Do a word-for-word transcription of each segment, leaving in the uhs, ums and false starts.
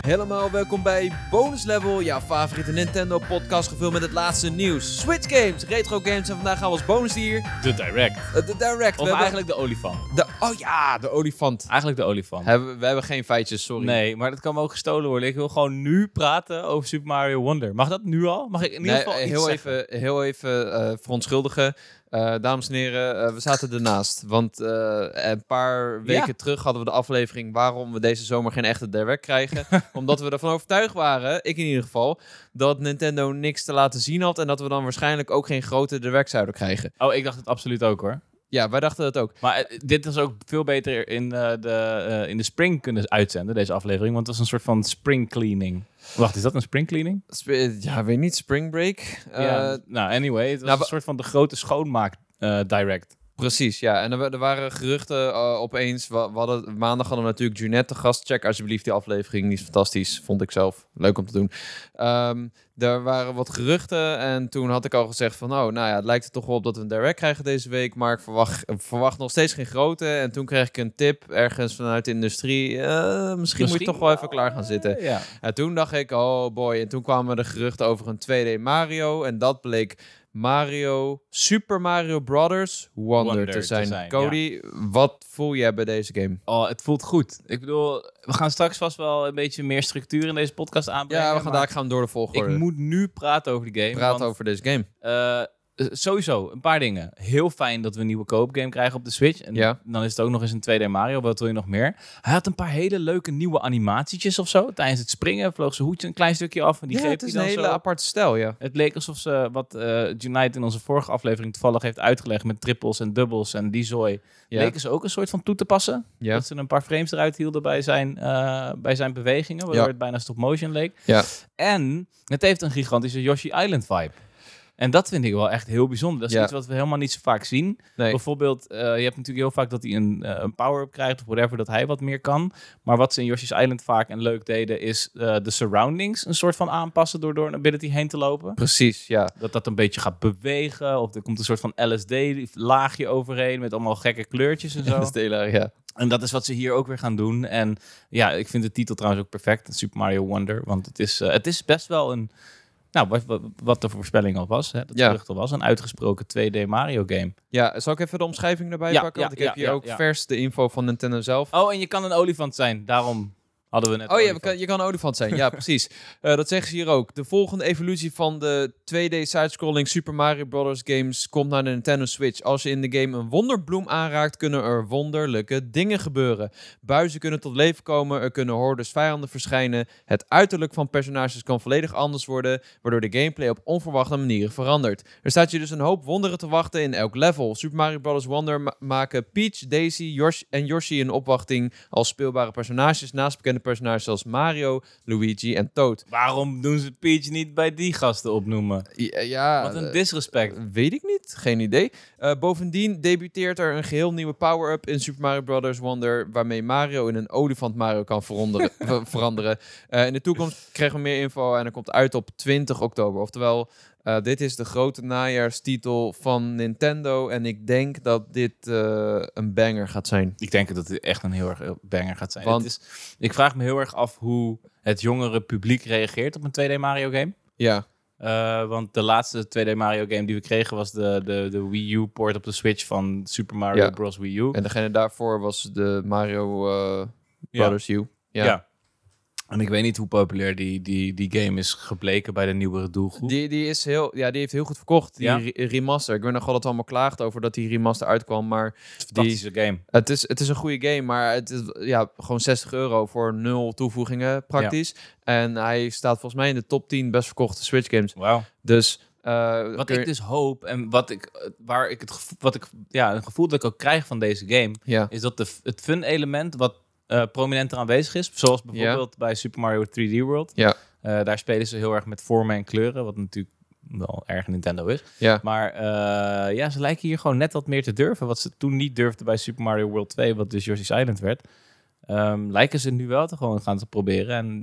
Helemaal welkom bij Bonus Level, jouw favoriete Nintendo podcast gevuld met het laatste nieuws. Switch games, retro games en vandaag gaan we als bonusdier... De Direct. Uh, de Direct. Of we eigenlijk de olifant. De, oh ja, de olifant. Eigenlijk de olifant. Hebben, we hebben geen feitjes, sorry. Nee, maar dat kan me ook gestolen worden. Ik wil gewoon nu praten over Super Mario Wonder. Mag dat nu al? Mag ik in ieder nee, geval iets heel zeggen? even, heel even uh, verontschuldigen. Uh, dames en heren, uh, we zaten ernaast. Want uh, een paar weken Ja. terug hadden we de aflevering waarom we deze zomer geen echte Direct krijgen. Omdat we ervan overtuigd waren, ik in ieder geval, dat Nintendo niks te laten zien had. En dat we dan waarschijnlijk ook geen grote Direct zouden krijgen. Oh, ik dacht het absoluut ook hoor. Ja, wij dachten dat ook. Maar uh, dit is ook veel beter in, uh, de, uh, in de spring kunnen uitzenden, deze aflevering. Want het was een soort van spring cleaning. Wacht, is dat een spring cleaning? Sp- ja, weet niet, Spring Break? Uh, ja, nou, anyway. Het was nou, een soort van de grote schoonmaak uh, direct. Precies, ja. En er, er waren geruchten uh, opeens. We, we hadden, maandag hadden we natuurlijk Junette te gast. Check alsjeblieft die aflevering. Die is fantastisch, vond ik zelf. Leuk om te doen. Um, er waren wat geruchten en toen had ik al gezegd van... Oh, nou ja, het lijkt er toch wel op dat we een Direct krijgen deze week. Maar ik verwacht, verwacht nog steeds geen grote. En toen kreeg ik een tip ergens vanuit de industrie. Uh, misschien, misschien moet je toch wel even klaar gaan zitten. Ja. En toen dacht ik, oh boy. En toen kwamen de geruchten over een twee D Mario. En dat bleek... Mario, Super Mario Brothers Wonder, Wonder te zijn. te zijn, Cody, ja. Wat voel jij bij deze game? Oh, het voelt goed. Ik bedoel, we gaan straks vast wel een beetje meer structuur in deze podcast aanbrengen. Ja, we gaan daar gaan door de volgorde. Ik moet nu praten over die game. Praten want, over deze game. Uh, sowieso, een paar dingen. Heel fijn dat we een nieuwe koop game krijgen op de Switch. En ja. dan is het ook nog eens een twee D Mario. Wat wil je nog meer? Hij had een paar hele leuke nieuwe animatietjes of zo. Tijdens het springen vloog zijn hoedje een klein stukje af. En die ja, greep het is hij dan een hele zo. aparte stijl, ja. Het leek alsof ze, wat uh, Unite in onze vorige aflevering toevallig heeft uitgelegd... met trippels en dubbels en die zooi... Ja. leken ze ook een soort van toe te passen. Ja. Dat ze een paar frames eruit hielden bij zijn, uh, bij zijn bewegingen... waardoor ja. het bijna stop-motion leek. Ja. En het heeft een gigantische Yoshi Island vibe. En dat vind ik wel echt heel bijzonder. Dat is ja. iets wat we helemaal niet zo vaak zien. Nee. Bijvoorbeeld, uh, je hebt natuurlijk heel vaak dat hij een, uh, een power-up krijgt... of whatever, dat hij wat meer kan. Maar wat ze in Yoshi's Island vaak en leuk deden... is uh, de surroundings een soort van aanpassen... door door een ability heen te lopen. Precies, ja. Dat dat een beetje gaat bewegen... of er komt een soort van L S D-laagje overheen... met allemaal gekke kleurtjes en zo. L S D-laag, ja. En dat is wat ze hier ook weer gaan doen. En ja, ik vind de titel trouwens ook perfect. Super Mario Wonder. Want het is, uh, het is best wel een... Nou, wat, wat, wat de voorspelling al was, hè, dat ja. gerucht al was, een uitgesproken twee D Mario game. Ja, zal ik even de omschrijving erbij ja, pakken? Ja, Want ik heb ja, hier ja, ook ja. vers de info van Nintendo zelf. Oh, en je kan een olifant zijn, daarom hadden we net... Oh ja, kan, je kan een olifant zijn, ja precies. Uh, dat zeggen ze hier ook. De volgende evolutie van de twee D side-scrolling Super Mario Brothers games komt naar de Nintendo Switch. Als je in de game een wonderbloem aanraakt, kunnen er wonderlijke dingen gebeuren. Buizen kunnen tot leven komen, er kunnen hordes vijanden verschijnen. Het uiterlijk van personages kan volledig anders worden, waardoor de gameplay op onverwachte manieren verandert. Er staat je dus een hoop wonderen te wachten in elk level. Super Mario Brothers Wonder ma- maken Peach, Daisy Yoshi en Yoshi een opwachting als speelbare personages naast bekende personages zoals Mario, Luigi en Toad. Waarom doen ze Peach niet bij die gasten opnoemen? Ja, ja wat een disrespect. Uh, weet ik niet, geen idee. Uh, bovendien debuteert er een geheel nieuwe power-up in Super Mario Brothers Wonder, waarmee Mario in een olifant Mario kan ver- veranderen. Uh, in de toekomst krijgen we meer info en er komt uit op twintig oktober. Oftewel, uh, dit is de grote najaarstitel van Nintendo en ik denk dat dit uh, een banger gaat zijn. Ik denk dat het echt een heel erg banger gaat zijn. Want, het is, ik vraag me heel erg af hoe het jongere publiek reageert op een twee D Mario game. Ja. Uh, want de laatste twee D Mario game die we kregen was de, de, de Wii U port op de Switch van Super Mario ja. Bros. Wii U. En degene daarvoor was de Mario uh, Brothers ja. U. Ja. ja. En ik weet niet hoe populair die, die, die game is gebleken bij de nieuwere doelgroep. Die, die, is heel, ja, die heeft heel goed verkocht, die ja? re- remaster. Ik weet nog wel dat we allemaal klaagden over dat die remaster uitkwam, maar... Het is een fantastische die, game. Het is, het is een goede game, maar het is ja, gewoon zestig euro voor nul toevoegingen praktisch. Ja. En hij staat volgens mij in de top tien best verkochte Switch games. Wauw. Dus... Uh, wat kun... ik dus hoop en wat ik, waar ik het gevoel, wat ik, ja, een gevoel dat ik ook krijg van deze game, ja. is dat de, het fun element wat uh, prominenter aanwezig is, zoals bijvoorbeeld ja. bij Super Mario drie D World. Ja. Uh, daar spelen ze heel erg met vormen en kleuren, wat natuurlijk wel erg Nintendo is. Ja. Maar uh, ja, ze lijken hier gewoon net wat meer te durven, wat ze toen niet durfden bij Super Mario World twee, wat dus Yoshi's Island werd. Um, lijken ze nu wel te gewoon gaan te proberen en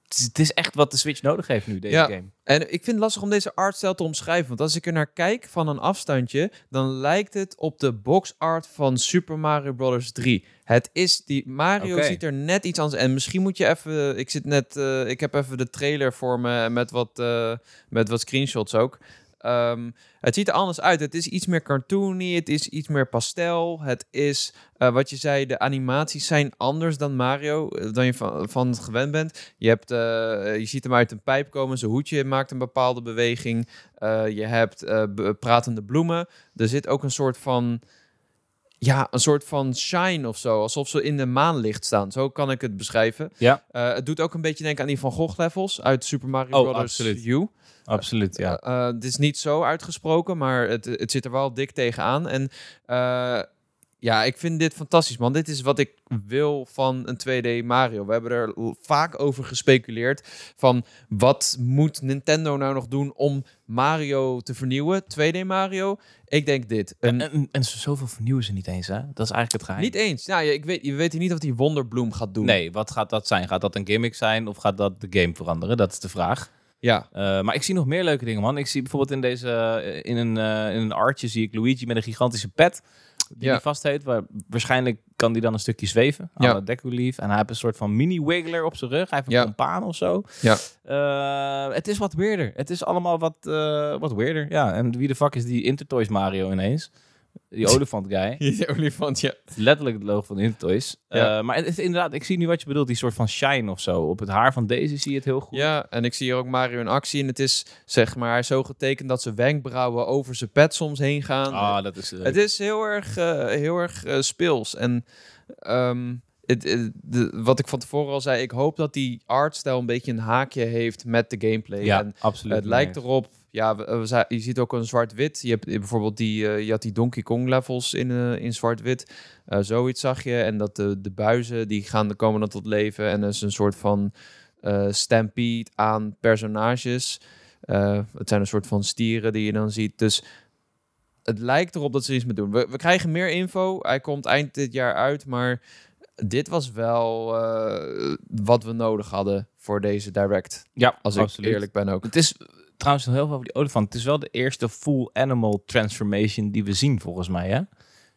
het is echt wat de Switch nodig heeft nu, deze ja. game. En ik vind het lastig om deze artstijl te omschrijven. Want als ik er naar kijk van een afstandje, dan lijkt het op de box art van Super Mario Bros. drie. Het is die Mario okay. ziet er net iets anders. En misschien moet je even. Ik zit net. Uh, ik heb even de trailer voor me met wat, uh, met wat screenshots ook. Um, het ziet er anders uit. Het is iets meer cartoony. Het is iets meer pastel. Het is, uh, wat je zei, de animaties zijn anders dan Mario, dan je van, van het gewend bent. Je, hebt, uh, je ziet hem uit een pijp komen. Zijn hoedje maakt een bepaalde beweging. Uh, je hebt uh, b- pratende bloemen. Er zit ook een soort van... Ja, een soort van shine of zo. Alsof ze in de maanlicht staan. Zo kan ik het beschrijven. Ja. Uh, het doet ook een beetje denken aan die Van Gogh levels uit Super Mario oh, Bros. Absoluut. U. Absoluut, ja. Uh, uh, het is niet zo uitgesproken, maar het, het zit er wel dik tegenaan. En uh, ja, ik vind dit fantastisch, man. Dit is wat ik wil van een twee D Mario. We hebben er vaak over gespeculeerd van wat moet Nintendo nou nog doen om Mario te vernieuwen? twee D Mario? Ik denk dit. Een... En, en, en zoveel vernieuwen ze niet eens, hè? Dat is eigenlijk het geheim. Niet eens. Nou, ja, ik weet, je weet niet of die Wonderbloem gaat doen. Nee, wat gaat dat zijn? Gaat dat een gimmick zijn of gaat dat de game veranderen? Dat is de vraag. Ja. Uh, maar ik zie nog meer leuke dingen, man. Ik zie bijvoorbeeld in deze uh, in een uh, in een artje zie ik Luigi met een gigantische pet die ja. hij vastheet. Waar, waarschijnlijk kan die dan een stukje zweven. Ja. Aan Deku Leaf. En hij heeft een soort van mini-wiggler op zijn rug. Hij heeft een ja. pompaan of zo. Ja. Uh, het is wat weirder. Het is allemaal wat, uh, wat weirder. Ja, en wie de fuck is die Intertoys Mario ineens? Die olifant guy. Die olifant, ja. Letterlijk het logo van de Intertoys. Ja. Uh, maar het is inderdaad, ik zie nu wat je bedoelt. Die soort van shine of zo. Op het haar van Daisy zie je het heel goed. Ja, en ik zie hier ook Mario in actie. En het is, zeg maar, zo getekend dat zijn wenkbrauwen over zijn pet soms heen gaan. Ah, dat is leuk. Het is heel erg, uh, heel erg uh, speels. En um, het, het, de, wat ik van tevoren al zei, ik hoop dat die artstijl een beetje een haakje heeft met de gameplay. Ja, en absoluut. Het lijkt erop... Ja, we, we, je ziet ook een zwart-wit. Je hebt bijvoorbeeld die, uh, je had die Donkey Kong levels in, uh, in zwart-wit. Uh, zoiets zag je. En dat de, de buizen, die gaan, komen dan tot leven. En er is een soort van uh, stampede aan personages. Uh, het zijn een soort van stieren die je dan ziet. Dus het lijkt erop dat ze iets mee doen. We, we krijgen meer info. Hij komt eind dit jaar uit, maar dit was wel uh, wat we nodig hadden voor deze Direct. Ja, als absoluut. ik eerlijk ben ook. Het is... Trouwens, nog heel veel over die olifant. Het is wel de eerste full animal transformation die we zien, volgens mij, hè?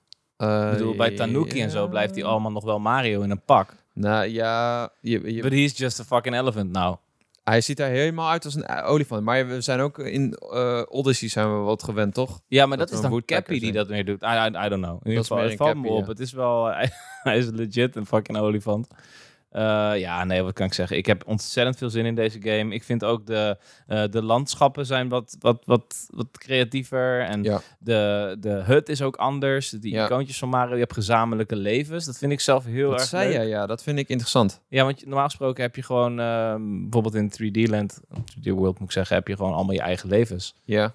Uh, ik bedoel, bij Tanuki ja. en zo blijft hij allemaal nog wel Mario in een pak. Nou, ja... Je, je... But he's just a fucking elephant now. Hij ziet er helemaal uit als een olifant. Maar we zijn ook in uh, Odyssey zijn we wat gewend, toch? Ja, maar dat, dat is dan Cappy die dat meer doet. I, I, I don't know. In ieder geval, het valt me op. Ja. Het is wel... hij is legit een fucking olifant. Uh, ja, nee, wat kan ik zeggen? Ik heb ontzettend veel zin in deze game. Ik vind ook de, uh, de landschappen zijn wat, wat, wat, wat creatiever. En ja. de, de hut is ook anders. Die ja. icoontjes van Mario, je hebt gezamenlijke levens. Dat vind ik zelf heel dat erg zei leuk. Je, ja, dat vind ik interessant. Ja, want normaal gesproken heb je gewoon... Uh, bijvoorbeeld in drie D-land, drie D World moet ik zeggen... heb je gewoon allemaal je eigen levens. Ja.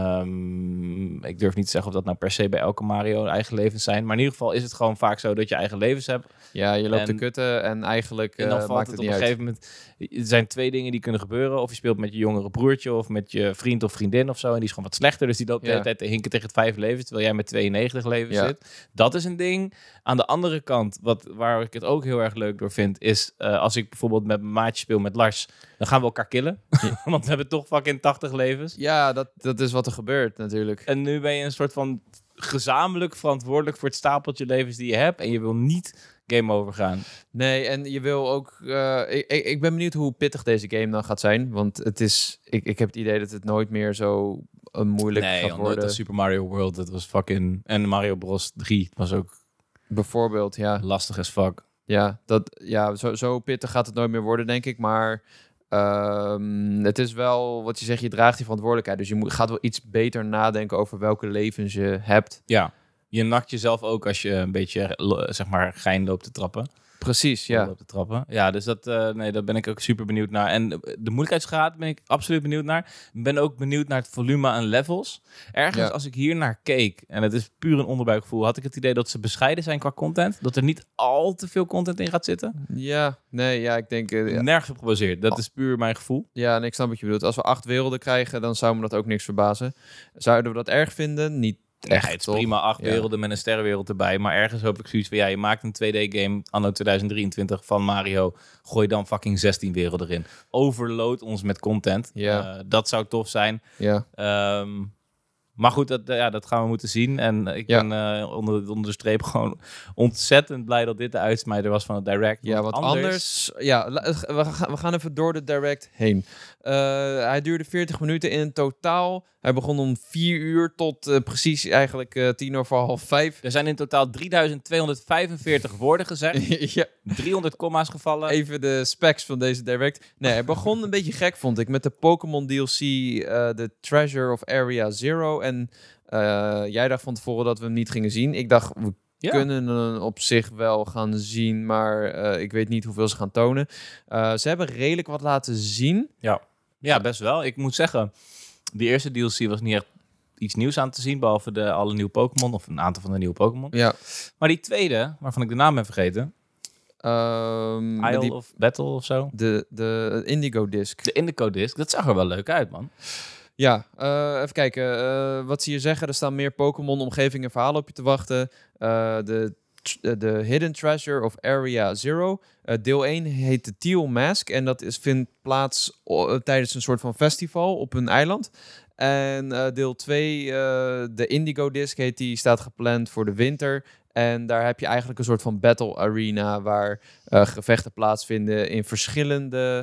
Um, ik durf niet te zeggen of dat nou per se bij elke Mario eigen levens zijn. Maar in ieder geval is het gewoon vaak zo dat je eigen levens hebt. Ja, je loopt en, de kutten en eigenlijk en dan uh, valt maakt het, het op niet een uit. gegeven moment... Er zijn twee dingen die kunnen gebeuren. Of je speelt met je jongere broertje of met je vriend of vriendin of zo. En die is gewoon wat slechter. Dus die loopt de hele tijd te hinken tegen het vijf levens. Terwijl jij met tweeënnegentig levens ja. zit. Dat is een ding. Aan de andere kant, wat, waar ik het ook heel erg leuk door vind... is uh, als ik bijvoorbeeld met mijn maatje speel met Lars... dan gaan we elkaar killen. Ja. Want we hebben toch fucking tachtig levens. Ja, dat, dat is wat er gebeurt natuurlijk. En nu ben je een soort van gezamenlijk verantwoordelijk... voor het stapeltje levens die je hebt. En je wil niet... game overgaan. Nee, en je wil ook... Uh, ik, ik ben benieuwd hoe pittig deze game dan gaat zijn. Want het is... Ik, ik heb het idee dat het nooit meer zo uh, moeilijk nee, gaat worden. Nee, Super Mario World, dat was fucking... En Mario Bros. drie was ook... Bijvoorbeeld, ja. Lastig as fuck. Ja, dat, ja zo, zo pittig gaat het nooit meer worden, denk ik. Maar um, het is wel... Wat je zegt, je draagt die verantwoordelijkheid. Dus je moet, gaat wel iets beter nadenken over welke levens je hebt. Ja. Je nakt jezelf ook als je een beetje, zeg maar, gein loopt te trappen. Precies, ja. Loopt te trappen. Ja, dus dat, uh, nee, daar ben ik ook super benieuwd naar. En de moeilijkheidsgraad ben ik absoluut benieuwd naar. Ik ben ook benieuwd naar het volume aan levels. Ergens ja. als ik hier naar keek, en het is puur een onderbuikgevoel, had ik het idee dat ze bescheiden zijn qua content. Dat er niet al te veel content in gaat zitten. Ja, nee, ja, ik denk... Uh, ja. Nergens op gebaseerd. Dat is puur mijn gevoel. Ja, en ik snap wat je bedoelt. Als we acht werelden krijgen, dan zou me dat ook niks verbazen. Zouden we dat erg vinden? Niet. echt ja, het is prima, acht ja. werelden met een sterrenwereld erbij. Maar ergens hoop ik zoiets van, ja, je maakt een twee D-game anno twintig drieëntwintig van Mario. Gooi dan fucking zestien werelden erin. Overload ons met content. Ja. Uh, dat zou tof zijn. Ja. Um, maar goed, dat, ja, dat gaan we moeten zien. En ik ja. ben uh, onder, onder de streep gewoon ontzettend blij dat dit de uitsmijter was van het Direct. Ja, wat anders... anders ja, we gaan, we gaan even door de Direct heen. Uh, hij duurde veertig minuten in totaal. Hij begon om vier uur tot uh, precies eigenlijk uh, tien over half vijf. Er zijn in totaal drieduizend tweehonderdvijfenveertig woorden gezegd. ja. driehonderd komma's gevallen. Even de specs van deze Direct. Nee, hij begon een beetje gek, vond ik. Met de Pokémon D L C, uh, de Treasure of Area Zero. En uh, jij dacht van tevoren dat we hem niet gingen zien. Ik dacht, we ja. kunnen hem op zich wel gaan zien. Maar uh, ik weet niet hoeveel ze gaan tonen. Uh, ze hebben redelijk wat laten zien. Ja, ja best wel. Ik moet zeggen... Die eerste D L C was niet echt iets nieuws aan te zien, behalve de alle nieuwe Pokémon, of een aantal van de nieuwe Pokémon. Ja. Maar die tweede, waarvan ik de naam ben vergeten, um, Isle die, of Battle of zo? De, de Indigo Disc. De Indigo Disc, dat zag er wel leuk uit, man. Ja, uh, even kijken. Uh, wat ze hier zeggen, er staan meer Pokémon, omgevingen en verhalen op je te wachten. Uh, de de Hidden Treasure of Area Zero. Uh, deel één heet de Teal Mask. En dat is, vindt plaats uh, tijdens een soort van festival op een eiland. En uh, deel twee, uh, de Indigo Disc heet die, staat gepland voor de winter. En daar heb je eigenlijk een soort van battle arena waar uh, gevechten plaatsvinden in verschillende...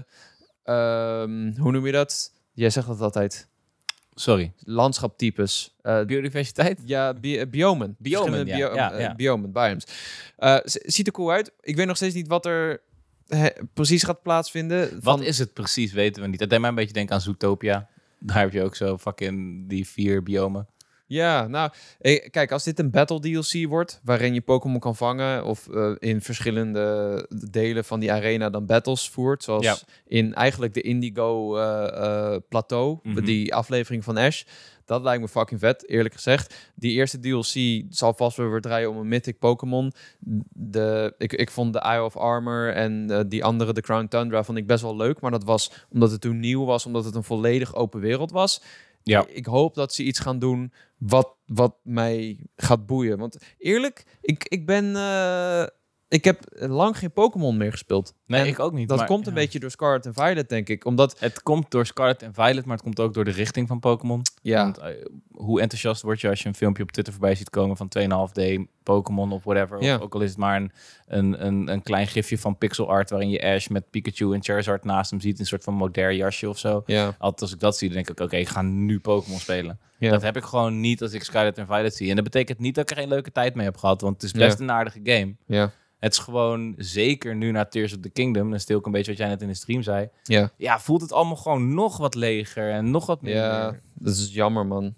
Um, hoe noem je dat? Jij zegt dat altijd. Sorry. Landschaptypes. Uh, Biodiversiteit? Ja, bi- biomen. Biomen, ja. Bio- ja, ja. Uh, biomen, biomes. Uh, z- ziet er cool uit. Ik weet nog steeds niet wat er he- precies gaat plaatsvinden. Van... Wat is het precies, weten we niet. Dat deed mij een beetje denken aan Zootopia. Daar heb je ook zo fucking die vier biomen. Ja, nou, ik, kijk, als dit een Battle D L C wordt, waarin je Pokémon kan vangen of uh, in verschillende delen van die arena dan battles voert, zoals ja. in eigenlijk de Indigo uh, uh, Plateau, mm-hmm. die aflevering van Ash. Dat lijkt me fucking vet, eerlijk gezegd. Die eerste D L C zal vast wel weer draaien om een mythic Pokémon. De, ik, ik vond de Eye of Armor en uh, die andere, de Crown Tundra, vond ik best wel leuk. Maar dat was omdat het toen nieuw was, omdat het een volledig open wereld was. Ja. Ik hoop dat ze iets gaan doen wat, wat mij gaat boeien. Want eerlijk, ik, ik ben... Uh, ik heb lang geen Pokémon meer gespeeld. Nee, en ik ook niet. Dat maar, komt een ja. beetje door Scarlet en Violet, denk ik. Omdat... Het komt door Scarlet en Violet, maar het komt ook door de richting van Pokémon. Ja. Want, uh, hoe enthousiast word je als je een filmpje op Twitter voorbij ziet komen van twee komma vijf D Pokémon of whatever. Ja. Of ook al is het maar een, een, een, een klein gifje van pixel art waarin je Ash met Pikachu en Charizard naast hem ziet. Een soort van modern jasje of zo. Ja. Altijd als ik dat zie, dan denk ik, oké, okay, ik ga nu Pokémon spelen. Ja. Dat heb ik gewoon niet als ik Scarlet en Violet zie. En dat betekent niet dat ik er geen leuke tijd mee heb gehad, want het is best ja. een aardige game. Ja. Het is gewoon, zeker nu na Tears of the Kingdom, dan stil ik een beetje wat jij net in de stream zei. Ja. Ja, voelt het allemaal gewoon nog wat leger en nog wat minder. Ja, dat is jammer, man.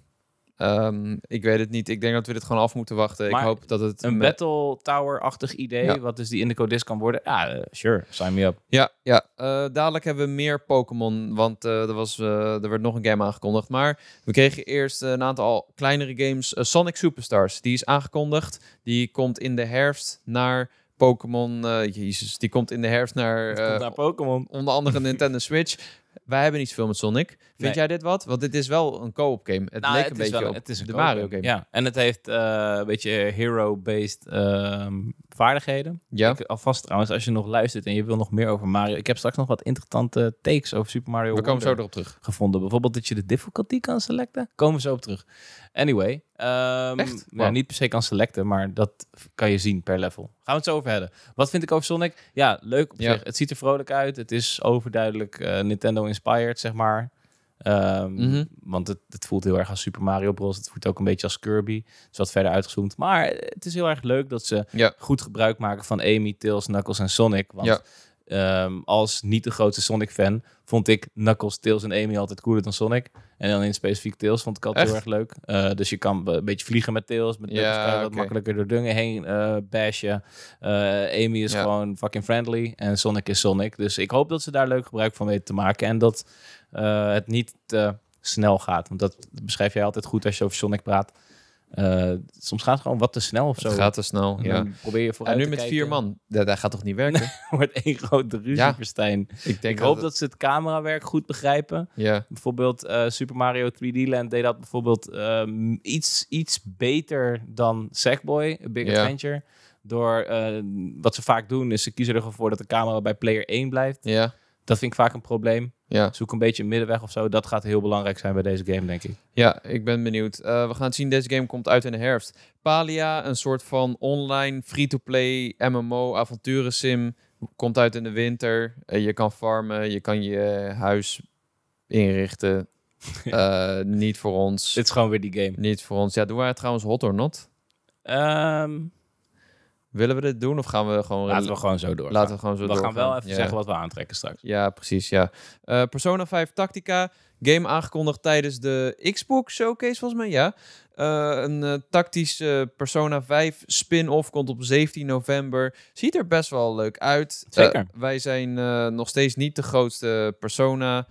Um, ik weet het niet. Ik denk dat we dit gewoon af moeten wachten. Maar ik hoop dat het... Een met... Battle Tower-achtig idee, ja. wat dus die Indigo Disc kan worden. Ja, uh, sure, sign me up. Ja, ja. Uh, dadelijk hebben we meer Pokémon, want uh, er, was, uh, er werd nog een game aangekondigd. Maar we kregen eerst uh, een aantal kleinere games. Uh, Sonic Superstars, die is aangekondigd. Die komt in de herfst naar... Pokémon, uh, jezus, die komt in de herfst naar, uh, naar Pokémon. Onder andere Nintendo Switch. Wij hebben niet zoveel met Sonic. Vind nee. jij dit wat? Want dit is wel een co-op game. Het nou, leek het een beetje wel, op het is een de Mario game. Ja, en het heeft uh, een beetje hero-based uh, vaardigheden. Ja. Ik, alvast trouwens, als je nog luistert en je wil nog meer over Mario. Ik heb straks nog wat interessante takes over Super Mario We komen Wonder zo erop terug. Gevonden. Bijvoorbeeld dat je de difficulty kan selecten. Komen we zo op terug. Anyway. Um, Echt? Wow. Ja, niet per se kan selecten, maar dat kan je zien per level. Gaan we het zo over hebben. Wat vind ik over Sonic? Ja, leuk op ja. zich. Het ziet er vrolijk uit. Het is overduidelijk uh, Nintendo-inspired, zeg maar. Um, mm-hmm. Want het, het voelt heel erg als Super Mario Bros. Het voelt ook een beetje als Kirby. Het is wat verder uitgezoomd. Maar het is heel erg leuk dat ze ja. goed gebruik maken van Amy, Tails, Knuckles en Sonic. Want ja. Um, als niet de grootste Sonic-fan vond ik Knuckles, Tails en Amy altijd cooler dan Sonic. En dan in specifiek Tails vond ik altijd Echt? heel erg leuk. Uh, dus je kan een beetje vliegen met Tails. Met Knuckles ja, kan je wat okay. makkelijker door dingen heen uh, bashen. Uh, Amy is ja. gewoon fucking friendly. En Sonic is Sonic. Dus ik hoop dat ze daar leuk gebruik van weten te maken. En dat uh, het niet te snel gaat. Want dat beschrijf jij altijd goed als je over Sonic praat. Uh, soms gaat het gewoon wat te snel of zo. Het gaat te snel, en ja. Probeer je vooruit en nu te met kijken. vier man, dat, dat gaat toch niet werken? Wordt één grote ruzie, ja. Verstijn. Ik, denk ik hoop dat, dat ze het camerawerk goed begrijpen. Ja. Bijvoorbeeld uh, Super Mario drie D Land deed dat bijvoorbeeld um, iets, iets beter dan Sackboy, A Big ja. Adventure. Door uh, wat ze vaak doen, is ze kiezen ervoor dat de camera bij player één blijft. Ja. Dat vind ik vaak een probleem. Ja. Zoek een beetje een middenweg of zo. Dat gaat heel belangrijk zijn bij deze game, denk ik. Ja, ik ben benieuwd. Uh, we gaan het zien. Deze game komt uit in de herfst. Palia, een soort van online free-to-play M M O avonturensim. Komt uit in de winter. Uh, je kan farmen. Je kan je huis inrichten. uh, niet voor ons. Dit is gewoon weer die game. Niet voor ons. Ja, doen wij trouwens hot or not? Um... Willen we dit doen of gaan we gewoon... Laten we gewoon zo door. Laten we gewoon zo door. We gaan wel even ja. zeggen wat we aantrekken straks. Ja, precies, ja. Uh, Persona vijf Tactica. Game aangekondigd tijdens de Xbox Showcase, volgens mij, ja. Uh, een uh, tactische Persona vijf spin-off komt op zeventien november. Ziet er best wel leuk uit. Zeker. Uh, wij zijn uh, nog steeds niet de grootste Persona...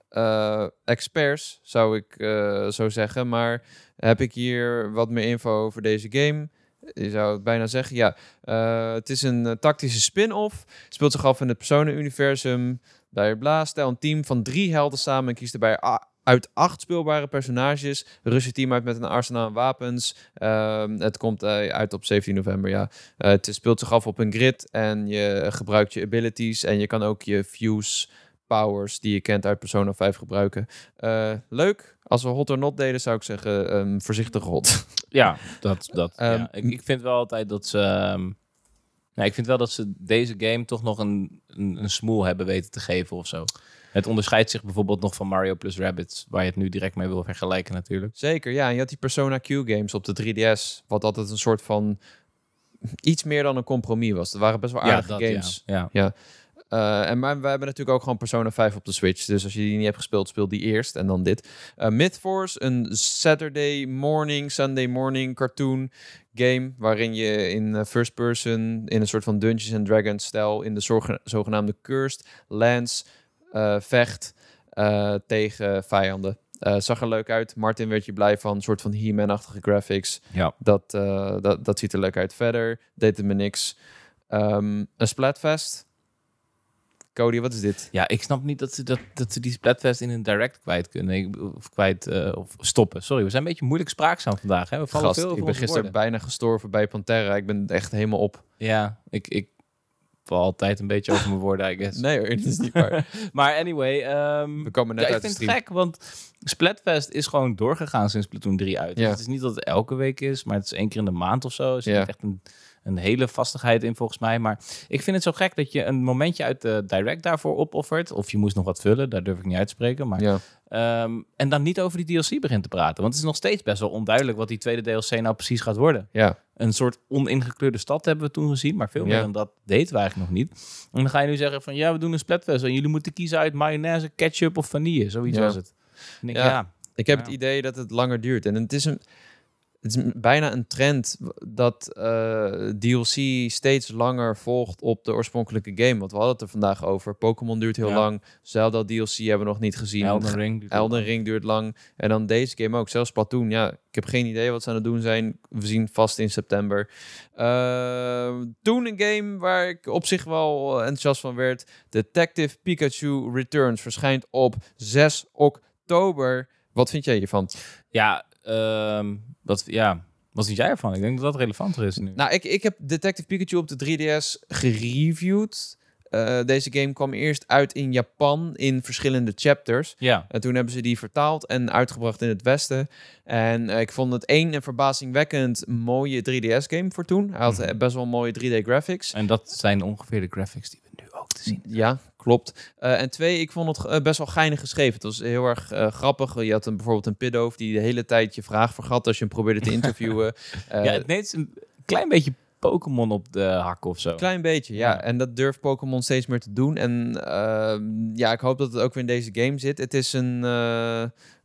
Uh, experts, zou ik uh, zo zeggen. Maar heb ik hier wat meer info over deze game... Je zou het bijna zeggen, ja. Uh, het is een uh, tactische spin-off. Speelt zich af in het Persona-universum. Bla bla. Stel een team van drie helden samen en kiest erbij a- uit acht speelbare personages. Rust je team uit met een arsenaal aan wapens. Uh, het komt uh, uit op zeventien november, ja. Uh, het speelt zich af op een grid en je gebruikt je abilities en je kan ook je fuse powers die je kent uit Persona vijf gebruiken. Uh, leuk. Als we hot or not deden, zou ik zeggen um, voorzichtig hot. Ja, dat. dat um, ja. Ik, ik vind wel altijd dat ze... Um, nou, ik vind wel dat ze deze game toch nog een, een, een smoel hebben weten te geven of zo. Het onderscheidt zich bijvoorbeeld nog van Mario plus Rabbids, waar je het nu direct mee wil vergelijken natuurlijk. Zeker, ja. En je had die Persona Q-games op de drie D S, wat altijd een soort van iets meer dan een compromis was. Dat waren best wel aardige ja, dat, games. Ja, ja. ja. Uh, en maar we hebben natuurlijk ook gewoon Persona vijf op de Switch. Dus als je die niet hebt gespeeld, speel die eerst en dan dit. Uh, Mythforce, een Saturday morning, Sunday morning cartoon game... waarin je in uh, first person, in een soort van Dungeons and Dragons stijl... in de zorge- zogenaamde Cursed Lands uh, vecht uh, tegen vijanden. Uh, zag er leuk uit. Martin werd je blij van. Een soort van He-Man-achtige graphics. Ja. Dat, uh, dat, dat ziet er leuk uit. Verder deed het me niks. Um, een Splatfest... Cody, wat is dit? Ja, ik snap niet dat ze, dat, dat ze die Splatfest in een direct kwijt kunnen. Of kwijt uh, of stoppen. Sorry, we zijn een beetje moeilijk spraakzaam vandaag. Hè? We vallen Gast, veel over ik ben gisteren woorden. bijna gestorven bij Pantera. Ik ben echt helemaal op. Ja, ik, ik val altijd een beetje over mijn woorden, I guess. Nee hoor, dat is niet waar. Maar anyway. Um, we komen net ja, uit ik vind de het gek, want Splatfest is gewoon doorgegaan sinds Splatoon drie uit. Ja. Dus het is niet dat het elke week is, maar het is één keer in de maand of zo. Dus ja. het is echt een... een hele vastigheid in volgens mij. Maar ik vind het zo gek dat je een momentje uit de direct daarvoor opoffert. Of je moest nog wat vullen, daar durf ik niet uit te spreken. Maar, ja. um, en dan niet over die D L C begint te praten. Want het is nog steeds best wel onduidelijk wat die tweede D L C nou precies gaat worden. Ja. Een soort oningekleurde stad hebben we toen gezien. Maar veel meer ja. dan dat deden we eigenlijk nog niet. En dan ga je nu zeggen van ja, we doen een Splatfest. En jullie moeten kiezen uit mayonaise, ketchup of vanille. Zoiets ja. was het. En ik, ja. ja. Ik heb ja. het idee dat het langer duurt. En het is een... Het is bijna een trend dat uh, D L C steeds langer volgt op de oorspronkelijke game. Want we hadden het er vandaag over. Pokémon duurt heel ja. lang. Zelda D L C hebben we nog niet gezien. Elden Ring duurt, Elden Ring duurt lang. En dan deze game ook. Zelfs Splatoon. Ja, ik heb geen idee wat ze aan het doen zijn. We zien vast in september. Uh, toen een game waar ik op zich wel enthousiast van werd. Detective Pikachu Returns verschijnt op zes oktober. Wat vind jij hiervan? Ja, um... Wat, ja, wat vind jij ervan? Ik denk dat dat relevanter is nu. Nou, ik, ik heb Detective Pikachu op de drie D S gereviewd. Uh, deze game kwam eerst uit in Japan in verschillende chapters. Ja. En toen hebben ze die vertaald en uitgebracht in het Westen. En uh, ik vond het één een verbazingwekkend mooie drie D S-game voor toen. Hij had mm-hmm. best wel mooie drie D graphics. En dat zijn ongeveer de graphics die we nu ook te zien. Ja, klopt. Uh, en twee, ik vond het uh, best wel geinig geschreven. Het was heel erg uh, grappig. Je had een, bijvoorbeeld een Pidoof die de hele tijd je vraag vergat als je hem probeerde te interviewen. uh, ja, het neemt een klein beetje Pokémon op de hak of zo. Klein beetje, ja. ja. En dat durft Pokémon steeds meer te doen. En uh, ja, ik hoop dat het ook weer in deze game zit. Het is een, uh,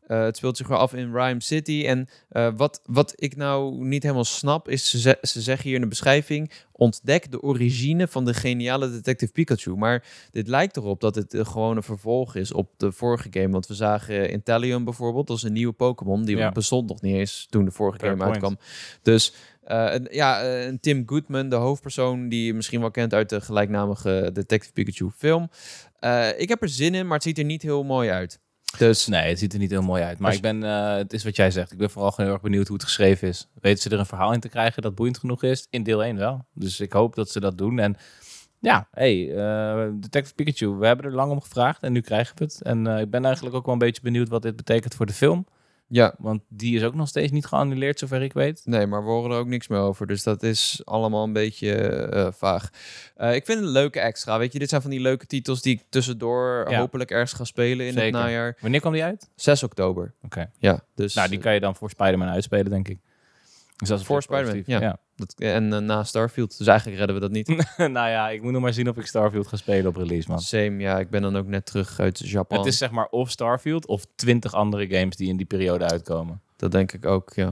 Uh, het speelt zich wel af in Rhyme City. En uh, wat, wat ik nou niet helemaal snap, is ze, ze, ze zeggen hier in de beschrijving: ontdek de origine van de geniale Detective Pikachu. Maar dit lijkt erop dat het uh, gewoon een vervolg is op de vorige game. Want we zagen Inteleon bijvoorbeeld, dat is een nieuwe Pokémon. Die ja. bestond nog niet eens toen de vorige Fair game point. uitkwam. Dus uh, een, ja, uh, een Tim Goodman, de hoofdpersoon die je misschien wel kent uit de gelijknamige Detective Pikachu film. Uh, ik heb er zin in, maar het ziet er niet heel mooi uit. Dus nee, het ziet er niet heel mooi uit. Maar ik ben, uh, het is wat jij zegt. Ik ben vooral heel erg benieuwd hoe het geschreven is. Weten ze er een verhaal in te krijgen dat boeiend genoeg is? In deel één wel. Dus ik hoop dat ze dat doen. En ja, hey, uh, Detective Pikachu, we hebben er lang om gevraagd en nu krijgen we het. En uh, ik ben eigenlijk ook wel een beetje benieuwd wat dit betekent voor de film. Ja. Want die is ook nog steeds niet geannuleerd, zover ik weet. Nee, maar we horen er ook niks meer over. Dus dat is allemaal een beetje uh, vaag. Uh, ik vind het een leuke extra. Weet je, dit zijn van die leuke titels die ik tussendoor ja. hopelijk ergens ga spelen in Zeker. het najaar. Wanneer kwam die uit? zes oktober. Oké. Okay. Ja, dus... Nou, die kan je dan voor Spider-Man uitspelen, denk ik. Dus dat is voor Spider-Man, ja. ja. Dat, en uh, na Starfield. Dus eigenlijk redden we dat niet. Nou ja, ik moet nog maar zien of ik Starfield ga spelen op release, man. Same, ja. Ik ben dan ook net terug uit Japan. Het is zeg maar of Starfield of twintig andere games die in die periode uitkomen. Dat denk ik ook, ja.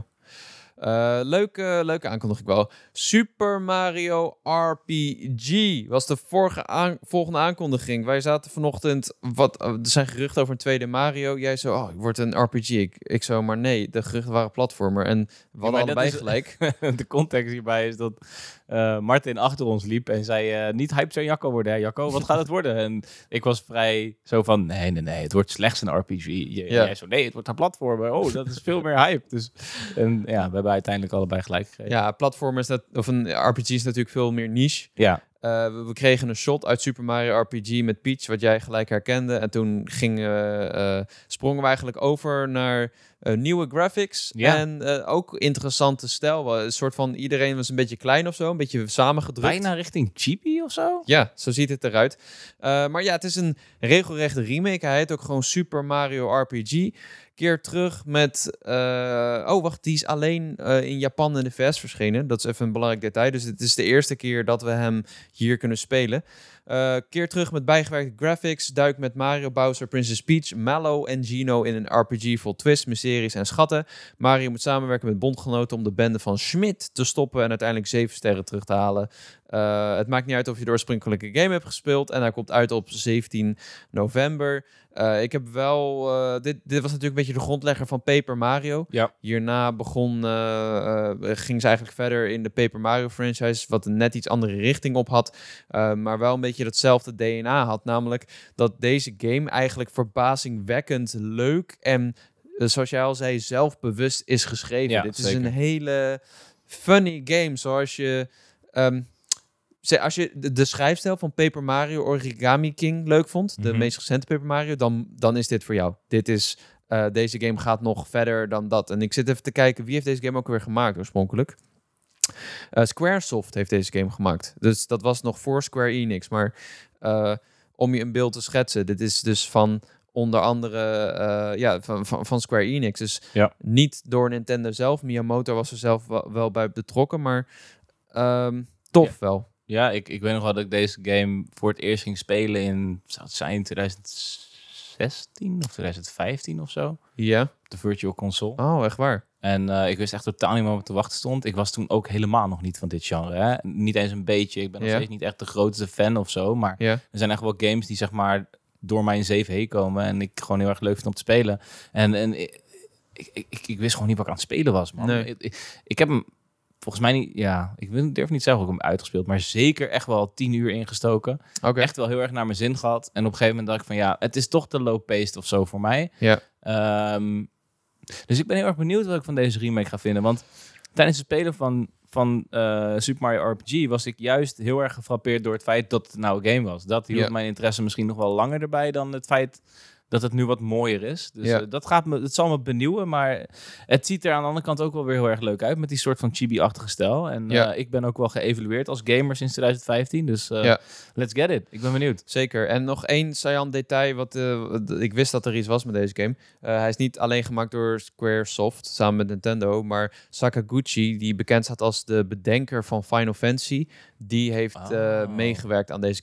Uh, leuke, leuke aankondiging wel. Super Mario R P G was de vorige aan, volgende aankondiging. Wij zaten vanochtend, wat, uh, er zijn geruchten over een tweede Mario. Jij zo, oh, het wordt een R P G. Ik, ik zo, maar nee, de geruchten waren platformer. En we hadden ja, allebei is, gelijk. De context hierbij is dat uh, Martin achter ons liep en zei, uh, niet hype zou Jacco worden, hè Jacco? Wat gaat het worden? En ik was vrij zo van, nee, nee, nee, het wordt slechts een R P G. J- ja. Jij zo, nee, het wordt een platformer. Oh, dat is veel meer hype. Dus, en ja, we hebben uiteindelijk allebei gelijk gegeven. Ja, platformer is dat, of een R P G is natuurlijk veel meer niche. Ja. Uh, we, we kregen een shot uit Super Mario R P G met Peach, wat jij gelijk herkende. En toen gingen, uh, sprongen we eigenlijk over naar uh, nieuwe graphics. Ja. En uh, ook interessante stijl. Een soort van, iedereen was een beetje klein of zo, een beetje samengedrukt. Bijna richting chibi of zo? Ja, zo ziet het eruit. Uh, maar ja, het is een regelrechte remake. Hij heet ook gewoon Super Mario R P G. Keer terug met... Uh, oh, wacht, die is alleen uh, in Japan en de V S verschenen. Dat is even een belangrijk detail. Dus het is de eerste keer dat we hem hier kunnen spelen. Uh, keer terug met bijgewerkte graphics. Duik met Mario, Bowser, Princess Peach, Mallow en Geno in een R P G vol twists, mysteries en schatten. Mario moet samenwerken met bondgenoten om de bende van Schmidt te stoppen en uiteindelijk zeven sterren terug te halen. Uh, het maakt niet uit of je de oorspronkelijke game hebt gespeeld. En hij komt uit op zeventien november. Uh, ik heb wel... Uh, dit, dit was natuurlijk een beetje de grondlegger van Paper Mario. Ja. Hierna begon... Uh, uh, ging ze eigenlijk verder in de Paper Mario franchise, wat een net iets andere richting op had. Uh, maar wel een beetje datzelfde D N A had. Namelijk dat deze game eigenlijk verbazingwekkend leuk en, uh, zoals jij al zei, zelfbewust is geschreven. Ja, dit zeker. is een hele funny game, zoals je... Um, Als je de, de schrijfstijl van Paper Mario Origami King leuk vond, de mm-hmm. meest recente Paper Mario, dan, dan is dit voor jou. Dit is, uh, deze game gaat nog verder dan dat. En ik zit even te kijken, wie heeft deze game ook weer gemaakt oorspronkelijk? Uh, Squaresoft heeft deze game gemaakt. Dus dat was nog voor Square Enix. Maar uh, om je een beeld te schetsen, dit is dus van onder andere uh, ja, van, van, van Square Enix. Dus ja. niet door Nintendo zelf. Miyamoto was er zelf wel, wel bij betrokken, maar um, tof ja. wel. Ja, ik, ik weet nog wel dat ik deze game voor het eerst ging spelen in, zou het zijn, twintig zestien of twintig vijftien of zo. Ja. Op de Virtual Console. Oh, echt waar? En uh, ik wist echt totaal niet meer wat te wachten stond. Ik was toen ook helemaal nog niet van dit genre. Hè? Niet eens een beetje. Ik ben nog ja. steeds niet echt de grootste fan of zo. Maar ja. er zijn echt wel games die zeg maar door mijn zeven heen komen. En ik gewoon heel erg leuk vind om te spelen. En, en ik, ik, ik, ik wist gewoon niet wat ik aan het spelen was, man. Nee. Ik, ik, ik heb hem... Volgens mij niet, ja, ik durf niet zeggen hoe ik hem uitgespeeld, maar zeker echt wel tien uur ingestoken. Okay. Echt wel heel erg naar mijn zin gehad. En op een gegeven moment dacht ik van ja, het is toch te low-paced of zo voor mij. Ja. Um, dus ik ben heel erg benieuwd wat ik van deze remake ga vinden. Want tijdens het spelen van, van uh, Super Mario R P G was ik juist heel erg gefrappeerd door het feit dat het een oude game was. Dat hield ja. mijn interesse misschien nog wel langer erbij dan het feit dat het nu wat mooier is. Dus ja. uh, dat gaat me, het zal me benieuwen, maar het ziet er aan de andere kant ook wel weer heel erg leuk uit met die soort van chibi-achtige stijl. En ja. uh, ik ben ook wel geëvalueerd als gamer sinds twintig vijftien, dus uh, ja. let's get it. Ik ben benieuwd. Zeker. En nog één saillant detail, wat uh, ik wist dat er iets was met deze game. Uh, hij is niet alleen gemaakt door Squaresoft, samen met Nintendo, maar Sakaguchi, die bekend staat als de bedenker van Final Fantasy, die heeft oh. uh, meegewerkt aan deze game.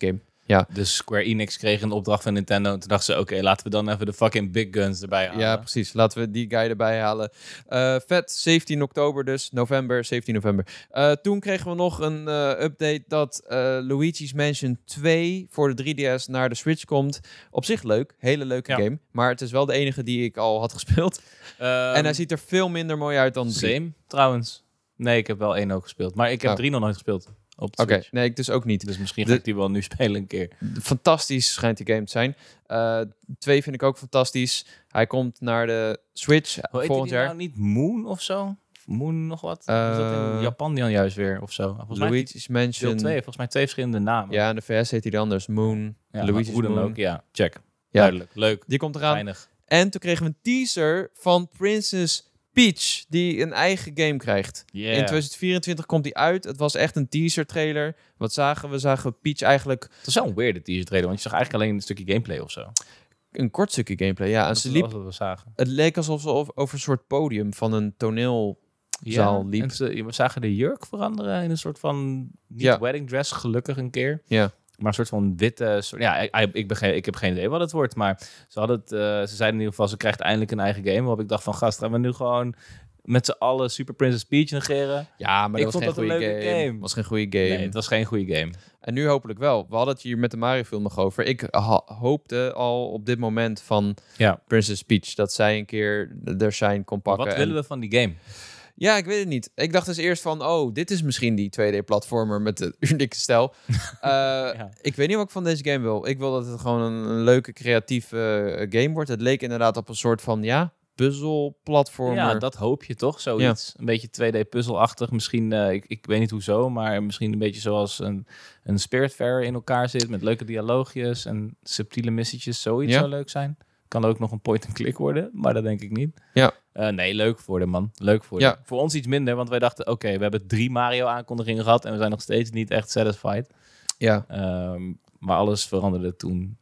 Ja. Dus Square Enix kreeg een opdracht van Nintendo. En toen dachten ze, oké, okay, laten we dan even de fucking big guns erbij halen. Ja, precies. Laten we die guy erbij halen. Uh, vet, zeventien oktober dus. November, zeventien november. Uh, toen kregen we nog een uh, update dat uh, Luigi's Mansion twee voor de drie D S naar de Switch komt. Op zich leuk. Hele leuke ja. game. Maar het is wel de enige die ik al had gespeeld. Um, en hij ziet er veel minder mooi uit dan drie. Same, trouwens. Nee, ik heb wel één ook gespeeld. Maar ik heb oh. drie nog nooit gespeeld. Oké, okay, nee, ik dus ook niet. Dus misschien ga de, ik die wel nu spelen een keer. Fantastisch schijnt die game te zijn. Uh, twee vind ik ook fantastisch. Hij komt naar de Switch Hoe volgend jaar. Nou niet Moon of zo? Moon nog wat? Uh, is dat in Japan dan juist weer of zo? Volgens Luigi's Mansion. Deel twee, volgens mij twee verschillende namen. Ja, in de V S heet hij dan anders. Moon. Ja, Luigi's Moon. Moon. Ook, ja, check. Ja. Duidelijk. Leuk. Die komt eraan. Weinig. En toen kregen we een teaser van Princess Peach, die een eigen game krijgt. Yeah. In twintig vierentwintig komt die uit. Het was echt een teaser trailer. Wat zagen we? Zagen Peach eigenlijk... Het was wel een weirde teaser trailer, want je zag eigenlijk alleen een stukje gameplay of zo. Een kort stukje gameplay, ja. En ze liep, wat we zagen. Het leek alsof ze over, over een soort podium van een toneelzaal ja, liep. En ze, we zagen de jurk veranderen in een soort van... Niet ja. wedding dress, gelukkig een keer. Ja. Maar een soort van witte... Soort, ja, ik, ik, begreep, ik heb geen idee wat het wordt. Maar ze, hadden het, uh, ze zeiden in ieder geval, ze krijgt eindelijk een eigen game. Waarop ik dacht van, gast, gaan we nu gewoon met z'n allen Super Princess Peach negeren? Ja, maar ik dat was vond geen dat een goede leuke game. game. was geen goede game. Nee, het was geen goede game. En nu hopelijk wel. We hadden het hier met de Mario film nog over. Ik ha- hoopte al op dit moment van ja. Princess Peach dat zij een keer er zijn kon pakken. Wat willen en... we van die game? Ja, ik weet het niet. Ik dacht dus eerst van, oh, dit is misschien die twee D-platformer met de unieke stijl. uh, ja. Ik weet niet wat ik van deze game wil. Ik wil dat het gewoon een, een leuke, creatieve uh, game wordt. Het leek inderdaad op een soort van, ja, puzzel-platformer. Ja, dat hoop je toch, zoiets. Ja. Een beetje twee D-puzzelachtig. Misschien, uh, ik, ik weet niet hoezo, maar misschien een beetje zoals een, een Spiritfarer in elkaar zit, met leuke dialoogjes en subtiele missietjes. Zoiets ja. zou leuk zijn. Kan ook nog een point-and-click worden, maar dat denk ik niet. Ja. Uh, nee, leuk voor de man. Leuk voor ja. de. Voor ons iets minder, want wij dachten, oké, okay, we hebben drie Mario-aankondigingen gehad en we zijn nog steeds niet echt satisfied. Ja. Um, maar alles veranderde toen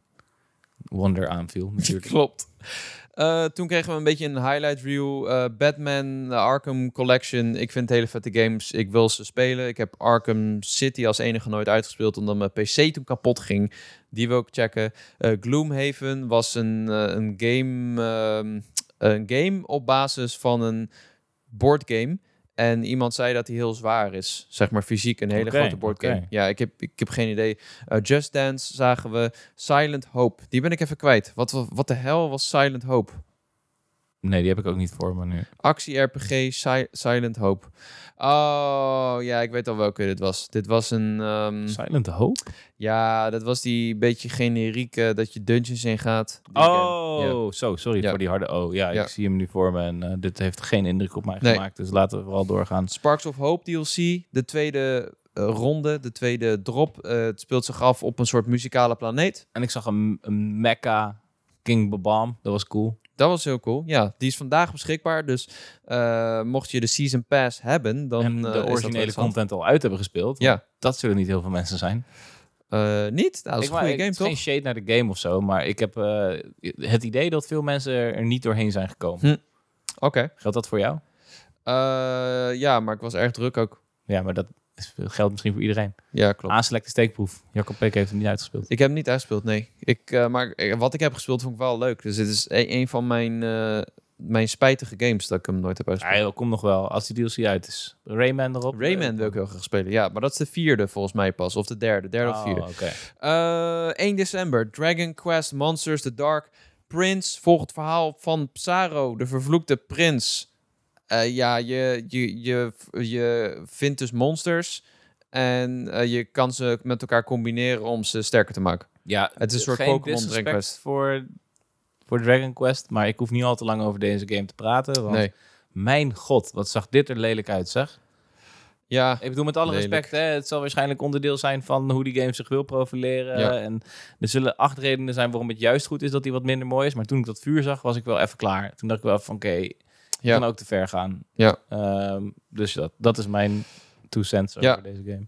Wonder aanviel, natuurlijk. Klopt. Uh, toen kregen we een beetje een highlight reel. Uh, Batman, de Arkham Collection. Ik vind hele vette games. Ik wil ze spelen. Ik heb Arkham City als enige nooit uitgespeeld, omdat mijn P C toen kapot ging. Die wil ik checken. Uh, Gloomhaven was een, uh, een game... Uh, een game op basis van een boardgame. En iemand zei dat hij heel zwaar is. Zeg maar fysiek, een hele okay, grote boardgame. Okay. Ja, ik heb, ik heb geen idee. Uh, Just Dance zagen we. Silent Hope. Die ben ik even kwijt. Wat, wat de hel was Silent Hope? Nee, die heb ik ook niet voor me nu. Actie-R P G si- Silent Hope. Oh, ja, ik weet al welke dit was. Dit was een... Um, Silent Hope? Ja, dat was die beetje generieke, dat je dungeons in gaat. Oh, ja. Zo, sorry ja. voor die harde O. Ja, ja, ik zie hem nu voor me en uh, dit heeft geen indruk op mij nee. gemaakt. Dus laten we vooral doorgaan. Sparks of Hope D L C, de tweede uh, ronde, de tweede drop. Uh, het speelt zich af op een soort muzikale planeet. En ik zag een, een mecha King Babam, dat was cool. Dat was heel cool. Ja, die is vandaag beschikbaar. Dus uh, mocht je de Season Pass hebben, dan en de uh, originele content al uit hebben gespeeld. Ja. Dat zullen niet heel veel mensen zijn. Uh, niet? Nou, dat is een goede game, toch? Geen shade naar de game of zo, maar ik heb uh, het idee dat veel mensen er niet doorheen zijn gekomen. Hm. Oké. Okay. Geldt dat voor jou? Uh, ja, maar ik was erg druk ook. Ja, maar dat geldt misschien voor iedereen. Ja, klopt. Aanselecte steekproef. Jacob Peek heeft hem niet uitgespeeld. Ik heb hem niet uitgespeeld, nee. Ik, uh, maar wat ik heb gespeeld vond ik wel leuk. Dus dit is een, een van mijn, uh, mijn spijtige games dat ik hem nooit heb uitgespeeld. Ja, kom nog wel. Als die D L C uit is. Rayman erop. Rayman wil ik heel graag spelen. Ja, maar dat is de vierde volgens mij pas. Of de derde. Derde oh, of vierde. Okay. Uh, één december. Dragon Quest Monsters The Dark Prince. Volgt het verhaal van Psaro, de vervloekte prins. Uh, ja, je, je, je, je vindt dus monsters. En uh, je kan ze met elkaar combineren om ze sterker te maken. Ja, het is een soort Pokémon Dragon Quest. Voor, voor Dragon Quest, maar ik hoef niet al te lang over deze game te praten. Want nee. Mijn god, wat zag dit er lelijk uit, zeg. Ja, ik bedoel met alle lelijk. respect, hè, het zal waarschijnlijk onderdeel zijn van hoe die game zich wil profileren. Ja. En er zullen acht redenen zijn waarom het juist goed is dat hij wat minder mooi is. Maar toen ik dat vuur zag, was ik wel even klaar. Toen dacht ik wel van oké, okay, ja. kan ook te ver gaan. Ja. Um, dus dat, dat is mijn two cents over ja. deze game.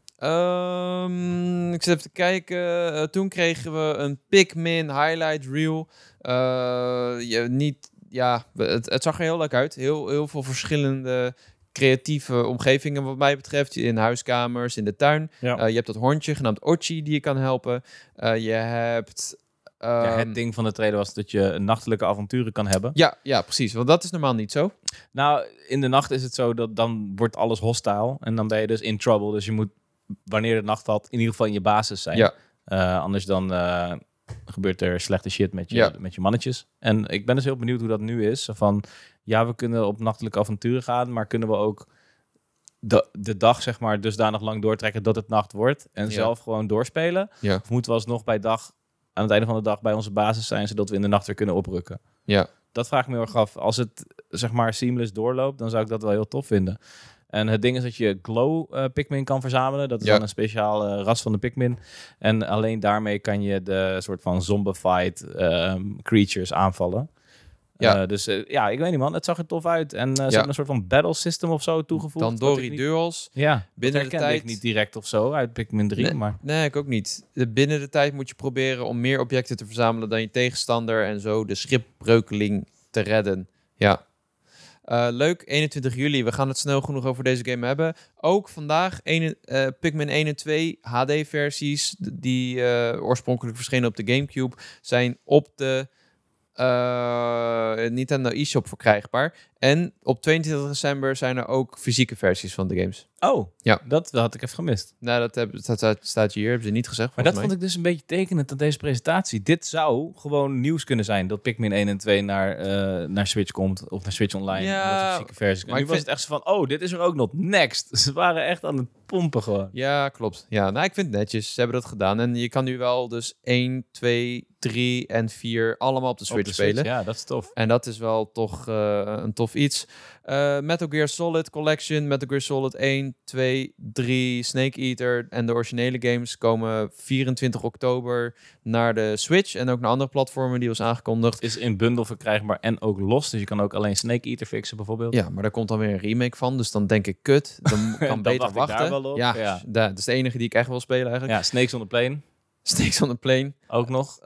Um, ik zit even te kijken. Uh, toen kregen we een Pikmin highlight reel. Uh, je, niet, ja, het, het zag er heel leuk uit. Heel, heel veel verschillende creatieve omgevingen wat mij betreft. In huiskamers, in de tuin. Ja. Uh, je hebt dat hondje genaamd Ochi die je kan helpen. Uh, je hebt... Um, ja, het ding van de trailer was dat je nachtelijke avonturen kan hebben. Ja, ja, precies. Want dat is normaal niet zo. Nou, in de nacht is het zo dat dan wordt alles hostile. En dan ben je dus in trouble. Dus je moet, wanneer de nacht valt, in ieder geval in je basis zijn. Ja. Uh, anders dan uh, gebeurt er slechte shit met je, ja. met je mannetjes. En ik ben dus heel benieuwd hoe dat nu is. Van, ja, we kunnen op nachtelijke avonturen gaan, maar kunnen we ook de, de dag, zeg maar, dusdanig lang doortrekken dat het nacht wordt. En ja. zelf gewoon doorspelen. Ja. Of moeten we alsnog bij dag... aan het einde van de dag bij onze basis zijn, zodat we in de nacht weer kunnen oprukken. Ja. Dat vraag ik me heel erg af. Als het, zeg maar, seamless doorloopt, dan zou ik dat wel heel tof vinden. En het ding is dat je glow uh, Pikmin kan verzamelen. Dat is ja. dan een speciaal uh, ras van de Pikmin. En alleen daarmee kan je de soort van zombified uh, creatures aanvallen. Ja. Uh, dus uh, ja, ik weet niet, man. Het zag er tof uit. En uh, ze ja. hebben een soort van battle system of zo toegevoegd. Tandoori niet... Duels. Ja, binnen dat de tijd ik niet direct of zo uit Pikmin drie. Nee, maar... nee, ik ook niet. Binnen de tijd moet je proberen om meer objecten te verzamelen dan je tegenstander en zo de schipbreukeling te redden. Ja. Uh, leuk, eenentwintig juli. We gaan het snel genoeg over deze game hebben. Ook vandaag een, uh, Pikmin één en twee H D-versies die uh, oorspronkelijk verschenen op de GameCube zijn op de Uh, Nintendo eShop verkrijgbaar. En op tweeëntwintig december zijn er ook fysieke versies van de games. Oh, ja. Dat had ik even gemist. Nou, dat, heb, dat staat hier, hebben ze niet gezegd. Maar dat mij. vond ik dus een beetje tekenend aan deze presentatie. Dit zou gewoon nieuws kunnen zijn, dat Pikmin één en twee naar, uh, naar Switch komt, of naar Switch Online. Ja, fysieke versies. Maar nu was vind... het echt zo van, oh, dit is er ook nog, next. Ze waren echt aan het pompen gewoon. Ja, klopt. Ja, nou, ik vind het netjes. Ze hebben dat gedaan. En je kan nu wel dus één, twee, drie en vier allemaal op de Switch, op de Switch spelen. Ja, dat is tof. En dat is wel toch uh, een tof iets. Uh, Metal Gear Solid Collection, Metal Gear Solid één, twee, drie, Snake Eater en de originele games komen vierentwintig oktober naar de Switch en ook naar andere platformen die was aangekondigd. Is in bundel verkrijgbaar en ook los, dus je kan ook alleen Snake Eater fixen bijvoorbeeld. Ja, maar daar komt dan weer een remake van, dus dan denk ik kut, dan kan beter wachten. Daar wel op. Ja, ja. dat is de enige die ik echt wil spelen eigenlijk. Ja, Snakes on the Plane. Snakes on the Plane. Ook nog.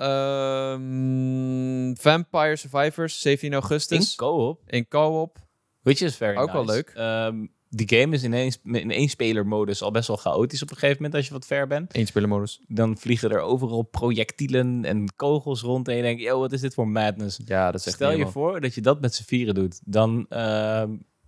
Um, Vampire Survivors, zeventien augustus. In co-op. In co-op. Which is very ook nice. wel leuk. Um, die game is in één, in één spelermodus al best wel chaotisch op een gegeven moment als je wat ver bent. Eén spelermodus. Dan vliegen er overal projectielen en kogels rond en je denkt, yo, wat is dit voor madness? Ja, dat is echt Stel je voor dat je dat met z'n vieren doet. Dan, uh,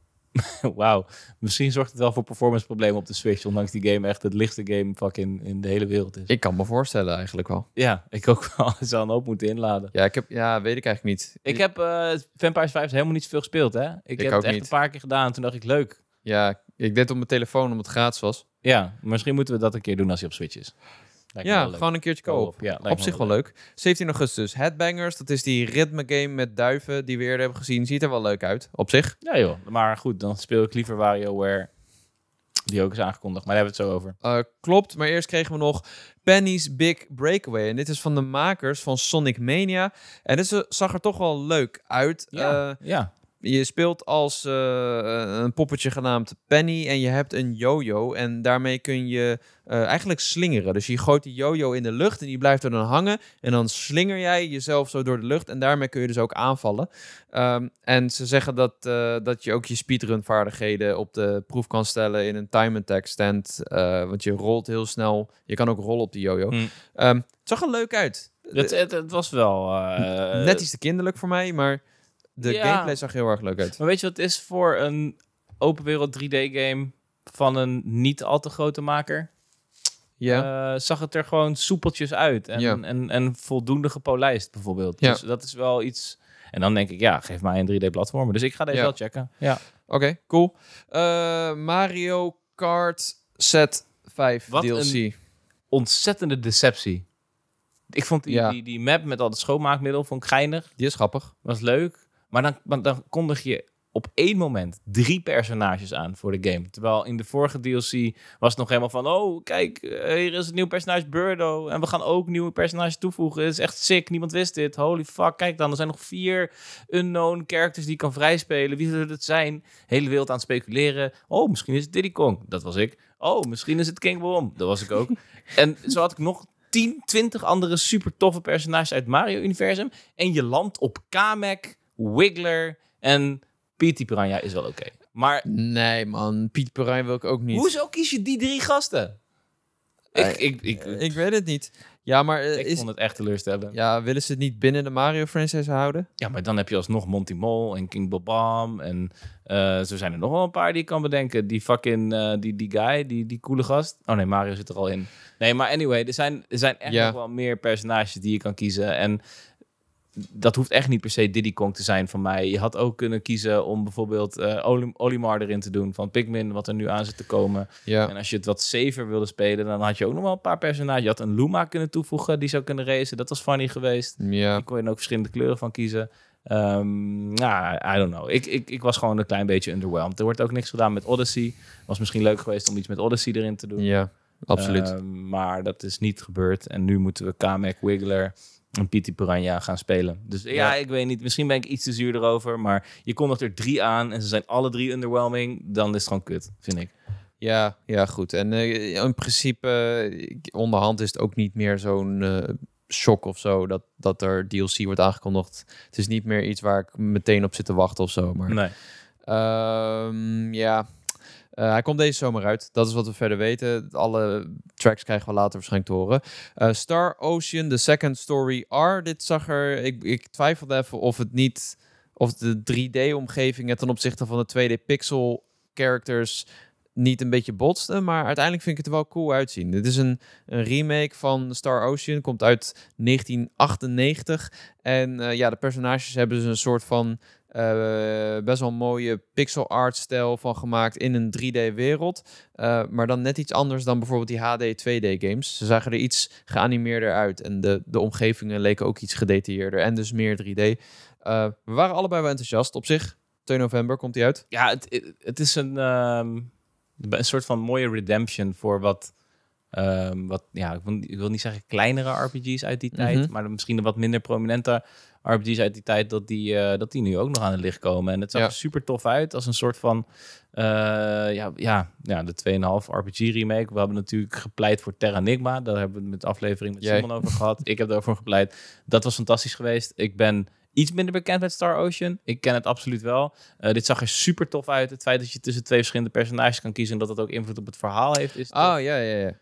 wauw. Misschien zorgt het wel voor performance problemen op de Switch, ondanks die game echt het lichtste game fucking in de hele wereld is. Ik kan me voorstellen eigenlijk wel. Ja, ik ook wel. Ik zou een hoop moeten inladen. Ja, ik heb, ja, weet ik eigenlijk niet. Ik heb uh, Vampire vijf helemaal niet zoveel gespeeld, hè? Ik, ik heb het echt niet. een paar keer gedaan en toen dacht ik, leuk. Ja, ik deed op mijn telefoon omdat het gratis was. Ja, misschien moeten we dat een keer doen als hij op Switch is. Lijkt ja, gewoon een keertje co-op. Ja, op zich wel leuk. leuk. zeventien augustus, Headbangers. Dat is die ritme game met duiven die we eerder hebben gezien. Ziet er wel leuk uit, op zich. Ja joh, maar goed, dan speel ik liever WarioWare. Die ook is aangekondigd, maar daar hebben we het zo over. Uh, klopt, maar eerst kregen we nog Penny's Big Breakaway. En dit is van de makers van Sonic Mania. En dit zag er toch wel leuk uit. Ja, uh, ja. Je speelt als uh, een poppetje genaamd Penny en je hebt een yo-yo en daarmee kun je uh, eigenlijk slingeren. Dus je gooit die yo-yo in de lucht en die blijft er dan hangen en dan slinger jij jezelf zo door de lucht en daarmee kun je dus ook aanvallen. Um, en ze zeggen dat, uh, dat je ook je speedrun vaardigheden op de proef kan stellen in een time attack stand, uh, want je rolt heel snel. Je kan ook rollen op die yo-yo. Hmm. Um, het zag er leuk uit. Het, het, het was wel... Uh, Net iets te kinderlijk voor mij, maar... De ja. gameplay zag heel erg leuk uit. Maar weet je wat het is voor een open wereld drie D-game van een niet al te grote maker? Ja. Uh, zag het er gewoon soepeltjes uit. En, ja. en, en voldoende gepolijst bijvoorbeeld. Ja. Dus dat is wel iets... En dan denk ik, ja, geef mij een drie D-platformer. Dus ik ga deze ja. wel checken. Ja. Oké, okay, cool. Uh, Mario Kart Set vijf wat D L C. Een ontzettende deceptie. Ik vond die, ja. die, die map met al het schoonmaakmiddel vond ik geinig. Die is grappig. Was leuk. Maar dan, dan kondig je op één moment drie personages aan voor de game. Terwijl in de vorige D L C was het nog helemaal van... Oh, kijk, hier is een nieuw personage Birdo. En we gaan ook nieuwe personages toevoegen. Het is echt sick, niemand wist dit. Holy fuck, kijk dan. Er zijn nog vier unknown characters die je kan vrijspelen. Wie zullen het zijn? Hele wereld aan het speculeren. Oh, misschien is het Diddy Kong. Dat was ik. Oh, misschien is het King Bomb. Dat was ik ook. En zo had ik nog... tien, twintig andere super toffe personages uit het Mario-universum. En je landt op Kamek, Wiggler en P T Piranha is wel oké. Maar... Nee, man. Piet Perijn wil ik ook niet. Hoezo kies je die drie gasten? Uh, ik, ik, ik, ik weet het niet. Ja, maar... Uh, ik is, vond het echt teleurstellend. Ja, willen ze het niet binnen de Mario-franchise houden? Ja, maar dan heb je alsnog Monty Mol en King Bobam. En uh, zo zijn er nog wel een paar die ik kan bedenken. Die fucking... Uh, die, die guy, die, die coole gast. Oh nee, Mario zit er al in. Nee, maar anyway, er zijn, er zijn echt ja. nog wel meer personages die je kan kiezen. En... dat hoeft echt niet per se Diddy Kong te zijn van mij. Je had ook kunnen kiezen om bijvoorbeeld uh, Olim- Olimar erin te doen van Pikmin, wat er nu aan zit te komen. Ja. En als je het wat safer wilde spelen, dan had je ook nog wel een paar personages. Je had een Luma kunnen toevoegen, die zou kunnen racen. Dat was funny geweest. Ja. Daar kon je dan ook verschillende kleuren van kiezen. Um, nou, I don't know. Ik, ik, ik was gewoon een klein beetje underwhelmed. Er wordt ook niks gedaan met Odyssey. Was misschien leuk geweest om iets met Odyssey erin te doen. Ja, absoluut. Um, maar dat is niet gebeurd. En nu moeten we Kamek, Wiggler... en P T Piranha gaan spelen. Dus ja, ja, ik weet niet. Misschien ben ik iets te zuur erover. Maar je kondigt er drie aan en ze zijn alle drie underwhelming. Dan is het gewoon kut, vind ik. Ja, ja goed. En uh, in principe, uh, onderhand is het ook niet meer zo'n uh, shock of zo... Dat, dat er D L C wordt aangekondigd. Het is niet meer iets waar ik meteen op zit te wachten of zo. Maar, nee. Um, ja... Uh, hij komt deze zomer uit. Dat is wat we verder weten. Alle tracks krijgen we later waarschijnlijk te horen. Uh, Star Ocean, The Second Story R. Dit zag er... Ik, ik twijfelde even of het niet... of de drie D-omgevingen ten opzichte van de twee D-pixel characters niet een beetje botsten. Maar uiteindelijk vind ik het er wel cool uitzien. Dit is een, een remake van Star Ocean. Komt uit negentien achtennegentig. En uh, ja, de personages hebben dus een soort van... Uh, best wel een mooie pixel art stijl van gemaakt in een drie D-wereld. Uh, maar dan net iets anders dan bijvoorbeeld die H D twee D-games. Ze zagen er iets geanimeerder uit. En de, de omgevingen leken ook iets gedetailleerder. En dus meer drie D. Uh, we waren allebei wel enthousiast. Op zich, twee november komt die uit. Ja, het, het is een, um, een soort van mooie redemption voor wat... Um, wat ja, ik wil, ik wil niet zeggen kleinere R P G's uit die tijd. Mm-hmm. Maar misschien een wat minder prominente... R P G's uit die tijd, dat die, uh, dat die nu ook nog aan het licht komen. En het zag ja. er super tof uit, als een soort van... Uh, ja, ja, ja, de twee komma vijf R P G remake. We hebben natuurlijk gepleit voor Terranigma. Daar hebben we het met de aflevering met Simon over gehad. Ik heb erover gepleit. Dat was fantastisch geweest. Ik ben iets minder bekend met Star Ocean. Ik ken het absoluut wel. Uh, dit zag er super tof uit. Het feit dat je tussen twee verschillende personages kan kiezen... en dat dat ook invloed op het verhaal heeft. Is oh, ja, ja, ja.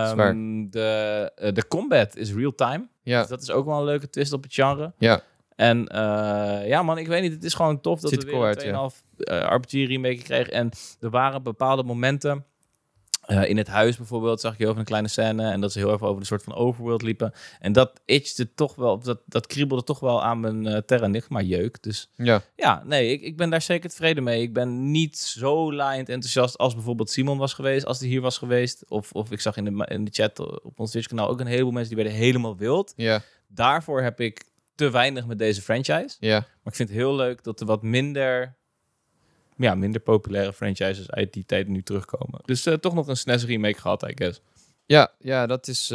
Um, de, uh, de combat is real-time. Ja. Dus dat is ook wel een leuke twist op het genre. Ja. En uh, ja man, ik weet niet, het is gewoon tof dat Ziet we weer cool een twee komma vijf ja. uh, R P G remake kregen. En er waren bepaalde momenten... Uh, in het huis bijvoorbeeld zag je over een kleine scène... en dat ze heel even over een soort van overworld liepen. En dat itchte toch wel... dat, dat kriebelde toch wel aan mijn uh, Terranigma jeuk. Dus ja, ja nee, ik, ik ben daar zeker tevreden mee. Ik ben niet zo laaiend enthousiast als bijvoorbeeld Simon was geweest... als die hier was geweest. Of, of ik zag in de, in de chat op ons Twitch-kanaal... ook een heleboel mensen die werden helemaal wild. ja. Daarvoor heb ik te weinig met deze franchise. Ja. Maar ik vind het heel leuk dat er wat minder... ja, minder populaire franchises uit die tijd nu terugkomen. Dus uh, toch nog een S N E S remake gehad, I guess. Ja, ja, dat is...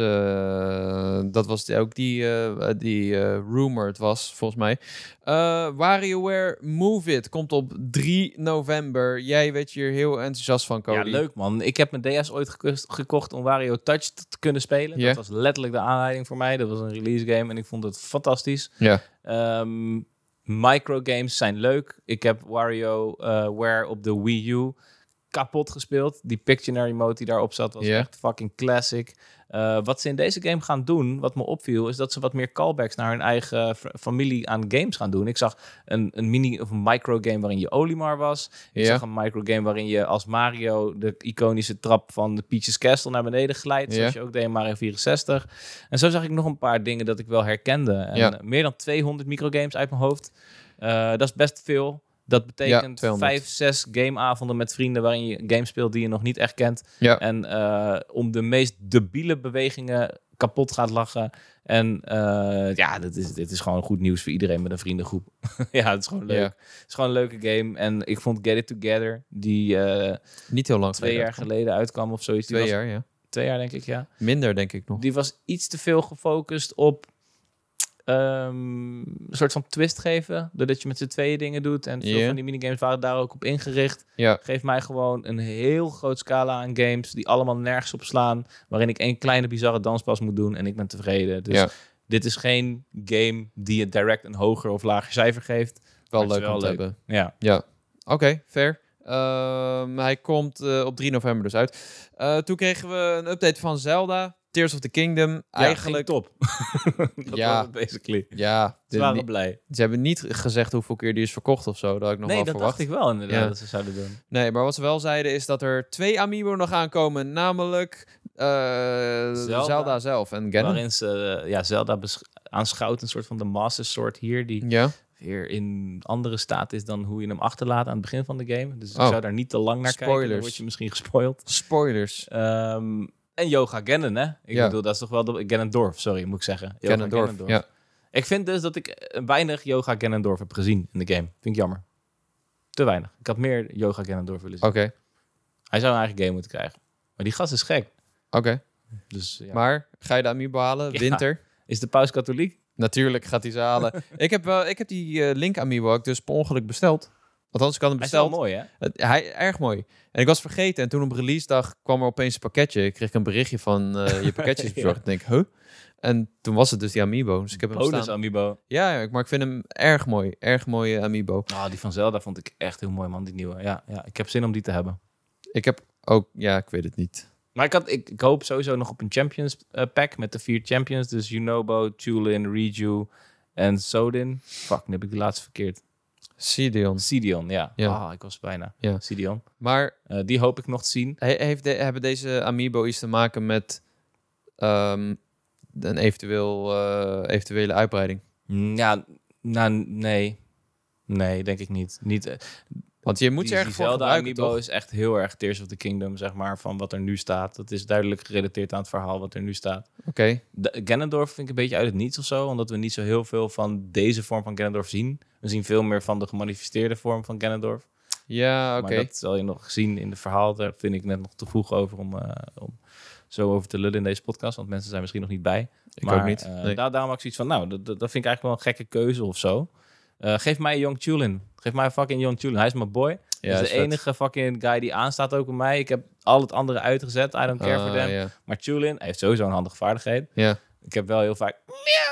Uh, dat was ook die, uh, die uh, rumor het was, volgens mij. Uh, WarioWare Move It komt op drie november. Jij werd hier heel enthousiast van, Cody. Ja, leuk man. Ik heb mijn D S ooit gekust, gekocht om Wario Touch te kunnen spelen. Yeah. Dat was letterlijk de aanleiding voor mij. Dat was een release game en ik vond het fantastisch. Ja. Um, microgames zijn leuk. Ik heb WarioWare op de Wii U kapot gespeeld. Die Pictionary mode die daarop zat was yeah. echt fucking classic. Uh, wat ze in deze game gaan doen, wat me opviel, is dat ze wat meer callbacks naar hun eigen f- familie aan games gaan doen. Ik zag een, een mini of een microgame waarin je Olimar was. Ik yeah. zag een microgame waarin je als Mario de iconische trap van de Peach's Castle naar beneden glijdt, yeah. zoals je ook deed in Mario vierenzestig. En zo zag ik nog een paar dingen dat ik wel herkende. En yeah. meer dan tweehonderd microgames uit mijn hoofd. Uh, dat is best veel. Dat betekent ja, vijf, zes gameavonden met vrienden waarin je games speelt die je nog niet echt kent. Ja. En uh, om de meest debiele bewegingen kapot gaat lachen. En uh, ja, dit is, dit is gewoon goed nieuws voor iedereen met een vriendengroep. Ja, het is gewoon leuk. Ja. Het is gewoon een leuke game. En ik vond Get It Together, die uh, niet heel lang twee jaar geleden uitkwam of zoiets. Twee die jaar, was, ja. Twee jaar, denk ik, ja. Minder, denk ik nog. Die was iets te veel gefocust op Um, een soort van twist geven, doordat je met z'n tweeën dingen doet. En veel yeah. van die minigames waren daar ook op ingericht. Ja. Geef mij gewoon een heel groot scala aan games die allemaal nergens op slaan, waarin ik één kleine bizarre danspas moet doen en ik ben tevreden. Dus ja. dit is geen game die je direct een hoger of lager cijfer geeft. Wel leuk wel om te leuk. hebben. Ja. Ja. Oké, okay, fair. Um, hij komt uh, op drie november dus uit. Uh, toen kregen we een update van Zelda, Tears of the Kingdom. Ja, eigenlijk top. dat ja, was het basically. Ja, ze waren niet, blij. Ze hebben niet gezegd hoeveel keer die is verkocht of zo. Dat had ik nog nee, wel dat verwacht. dacht ik wel inderdaad ja. dat ze zouden doen. Nee, maar wat ze wel zeiden is dat er twee amiibo nog aankomen. Namelijk uh, Zelda. Zelda zelf en Ganon. Waarin ze uh, ja, Zelda besch- aanschouwt, een soort van de Master Sword hier. Die ja. weer in andere staat is dan hoe je hem achterlaat aan het begin van de game. Dus ik oh. zou daar niet te lang naar Spoilers. kijken. Dan word je misschien gespoild. Spoilers. Um, en Yoga Ganon, hè? Ik ja. bedoel, dat is toch wel de Ganondorf, sorry, moet ik zeggen. Yoga Ganondorf, Ganondorf, ja. Ik vind dus dat ik weinig Yoga Ganondorf heb gezien in de game. Vind ik jammer. Te weinig. Ik had meer Yoga Ganondorf willen zien. Oké. Okay. Hij zou een eigen game moeten krijgen. Maar die gast is gek. Oké. Okay. Dus, ja. Maar, ga je de amiibo halen? Ja. Winter? Is de paus katholiek? Natuurlijk gaat hij ze halen. ik, heb, uh, ik heb die uh, Link amiibo ook dus per ongeluk besteld. Althans, ik had hem besteld. Hij is wel mooi, hè? Uh, hij erg mooi. En ik was vergeten. En toen op release dag kwam er opeens een pakketje. Ik kreeg een berichtje van uh, je pakketje is bezorgd. ja. Ik denk, huh? En toen was het dus die amiibo. Dus ik heb hem Bonus staan. amiibo. Ja, ja, maar ik vind hem erg mooi. Erg mooie amiibo. Ah, die van Zelda vond ik echt heel mooi, man. Die nieuwe. Ja, ja, ik heb zin om die te hebben. Ik heb ook... Ja, ik weet het niet. Maar ik, had, ik, ik hoop sowieso nog op een Champions uh, pack met de vier Champions. Dus Yunobo, Chulin, Riju en Sodin. Fuck, nu heb ik die laatste verkeerd. Sidion. Sidion, ja. ja. Ah, ik was bijna. Ja. Sidion. Maar... Uh, die hoop ik nog te zien. He, heeft de, hebben deze amiibo iets te maken met um, een eventueel, uh, eventuele uitbreiding? Ja, nou, nee. Nee, denk ik niet. niet uh, Want je moet ze erg voor gebruiken, amiibo toch? is echt heel erg Tears of the Kingdom, zeg maar, van wat er nu staat. Dat is duidelijk gerelateerd aan het verhaal wat er nu staat. Oké. Okay. Ganondorf vind ik een beetje uit het niets of zo, omdat we niet zo heel veel van deze vorm van Ganondorf zien. We zien veel meer van de gemanifesteerde vorm van Ganondorf. Ja, oké. Okay. Maar dat zal je nog zien in de verhaal. Daar vind ik net nog te vroeg over om, uh, om zo over te lullen in deze podcast, want mensen zijn misschien nog niet bij. Ik maar, ook niet. Uh, nee. daar, daarom had ik zoiets van, nou, dat, dat vind ik eigenlijk wel een gekke keuze of zo. Uh, geef mij Young Chulin. Geef mij fucking Young Chulin. Hij is mijn boy. Ja, dat is de is enige fucking guy die aanstaat ook bij mij. Ik heb al het andere uitgezet. I don't care uh, for them. Yeah. Maar Chulin heeft sowieso een handige vaardigheid. Ja. Yeah. Ik heb wel heel vaak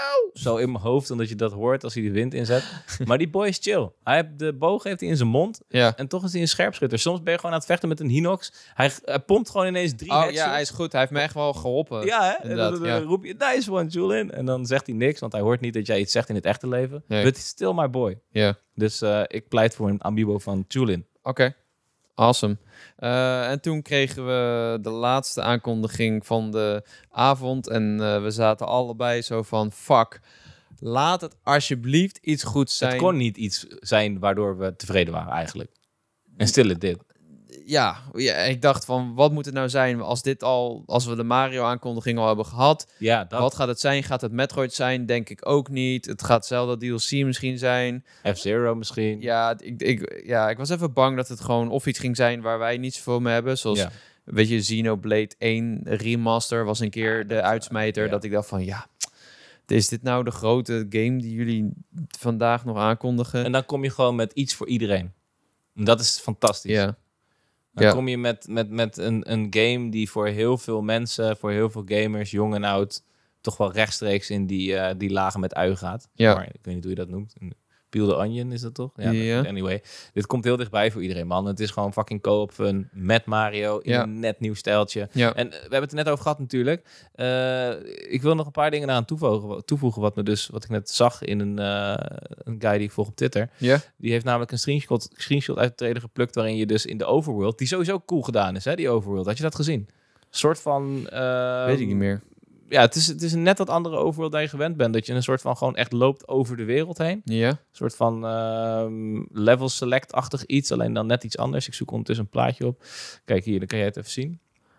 zo in mijn hoofd, omdat je dat hoort als hij de wind inzet. Maar die boy is chill. Hij heeft de boog heeft hij in zijn mond. Ja. En toch is hij een scherpschutter. Soms ben je gewoon aan het vechten met een Hinox. Hij, hij pompt gewoon ineens drie oh, headshots. Ja, hij is goed. Hij heeft me echt wel geholpen. Ja, hè? En dan, dan, dan ja. roep je, nice one, Julian. En dan zegt hij niks, want hij hoort niet dat jij iets zegt in het echte leven. Nee. But he's still my boy. Ja. Dus uh, ik pleit voor een amiibo van Julian. Oké. Okay. Awesome. Uh, en toen kregen we de laatste aankondiging van de avond. En uh, we zaten allebei zo van, fuck, laat het alsjeblieft iets goeds zijn. Het kon niet iets zijn waardoor we tevreden waren eigenlijk. En stil het dit. Ja, ja, ik dacht van, wat moet het nou zijn als dit al, als we de Mario-aankondiging al hebben gehad? Ja, dat... Wat gaat het zijn? Gaat het Metroid zijn? Denk ik ook niet. Het gaat Zelda D L C misschien zijn. F-Zero misschien. Ja ik, ik, ja, ik was even bang dat het gewoon of iets ging zijn waar wij niet zoveel mee hebben. Zoals, ja. weet je, Xenoblade één Remaster was een keer ja, de dat, uitsmijter. Ja. Dat ik dacht van, ja, is dit nou de grote game die jullie vandaag nog aankondigen? En dan kom je gewoon met iets voor iedereen. En dat is fantastisch. Ja. Dan ja. kom je met, met, met een, een game die voor heel veel mensen, voor heel veel gamers, jong en oud, toch wel rechtstreeks in die, uh, die lagen met ui gaat. Ja. Maar ik weet niet hoe je dat noemt. Peel the Onion is dat toch? Ja. ja. Anyway, dit komt heel dichtbij voor iedereen, man. Het is gewoon fucking co-op fun met Mario in ja. een net nieuw stijltje. Ja. En uh, we hebben het er net over gehad natuurlijk. Uh, ik wil nog een paar dingen aan toevoegen, toevoegen wat me dus, wat ik net zag in een, uh, een guy die ik volg op Twitter. Ja. Die heeft namelijk een screenshot, screenshot uit de trailer geplukt waarin je dus in de overworld, die sowieso cool gedaan is, hè, die overworld. Had je dat gezien? Een soort van... Uh, weet ik niet meer. Ja, het is, het is een net wat andere overworld dan je gewend bent. Dat je een soort van gewoon echt loopt over de wereld heen. Ja. Een soort van uh, level select-achtig iets. Alleen dan net iets anders. Ik zoek ondertussen een plaatje op. Kijk hier, dan kan jij het even zien.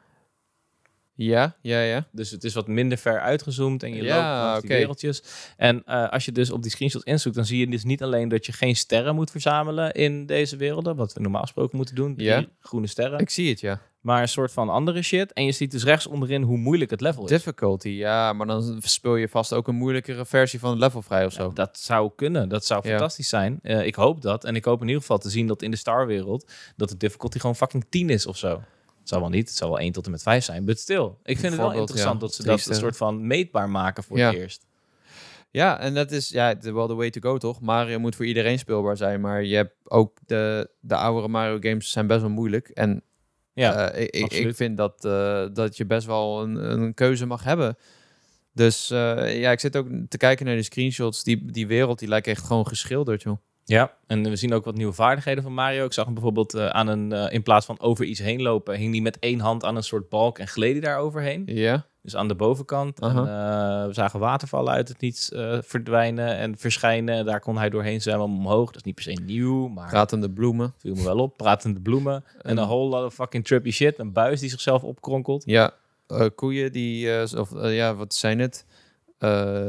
Ja, ja, ja. Dus het is wat minder ver uitgezoomd en je ja, loopt langs okay. die wereldjes. En uh, als je dus op die screenshot inzoekt, dan zie je dus niet alleen dat je geen sterren moet verzamelen in deze werelden, wat we normaal gesproken moeten doen, die ja. groene sterren. Ik zie het, ja. Maar een soort van andere shit. En je ziet dus rechts onderin hoe moeilijk het level is. Difficulty, ja. Maar dan speel je vast ook een moeilijkere versie van het level vrij of zo. Ja, dat zou kunnen. Dat zou fantastisch ja. zijn. Uh, ik hoop dat. En ik hoop in ieder geval te zien dat in de Star-wereld dat de difficulty gewoon fucking tien is of zo. Het zal wel niet. Het zal wel één tot en met vijf zijn. But still. Ik vind het wel interessant ja, dat ze dat een soort van meetbaar maken voor ja. het eerst. Ja, en dat is ja, wel the way to go, toch? Mario moet voor iedereen speelbaar zijn, maar je hebt ook de, de oudere Mario games zijn best wel moeilijk. En ja, uh, ik, ik vind dat, uh, dat je best wel een, een keuze mag hebben. Dus uh, ja, ik zit ook te kijken naar de screenshots. Die, die wereld, die lijkt echt gewoon geschilderd, joh. Ja, en we zien ook wat nieuwe vaardigheden van Mario. Ik zag hem bijvoorbeeld uh, aan een, uh, in plaats van over iets heen lopen, hing hij met één hand aan een soort balk en gleed hij daar overheen. Ja. Dus aan de bovenkant. Uh-huh. En, uh, we zagen watervallen uit het niets uh, verdwijnen en verschijnen. Daar kon hij doorheen zwemmen omhoog. Dat is niet per se nieuw, maar... Pratende bloemen. Viel me wel op. Pratende bloemen. En een whole lot of fucking trippy shit. Een buis die zichzelf opkronkelt. Ja, uh, koeien die... Uh, of uh, ja, wat zijn het? Uh,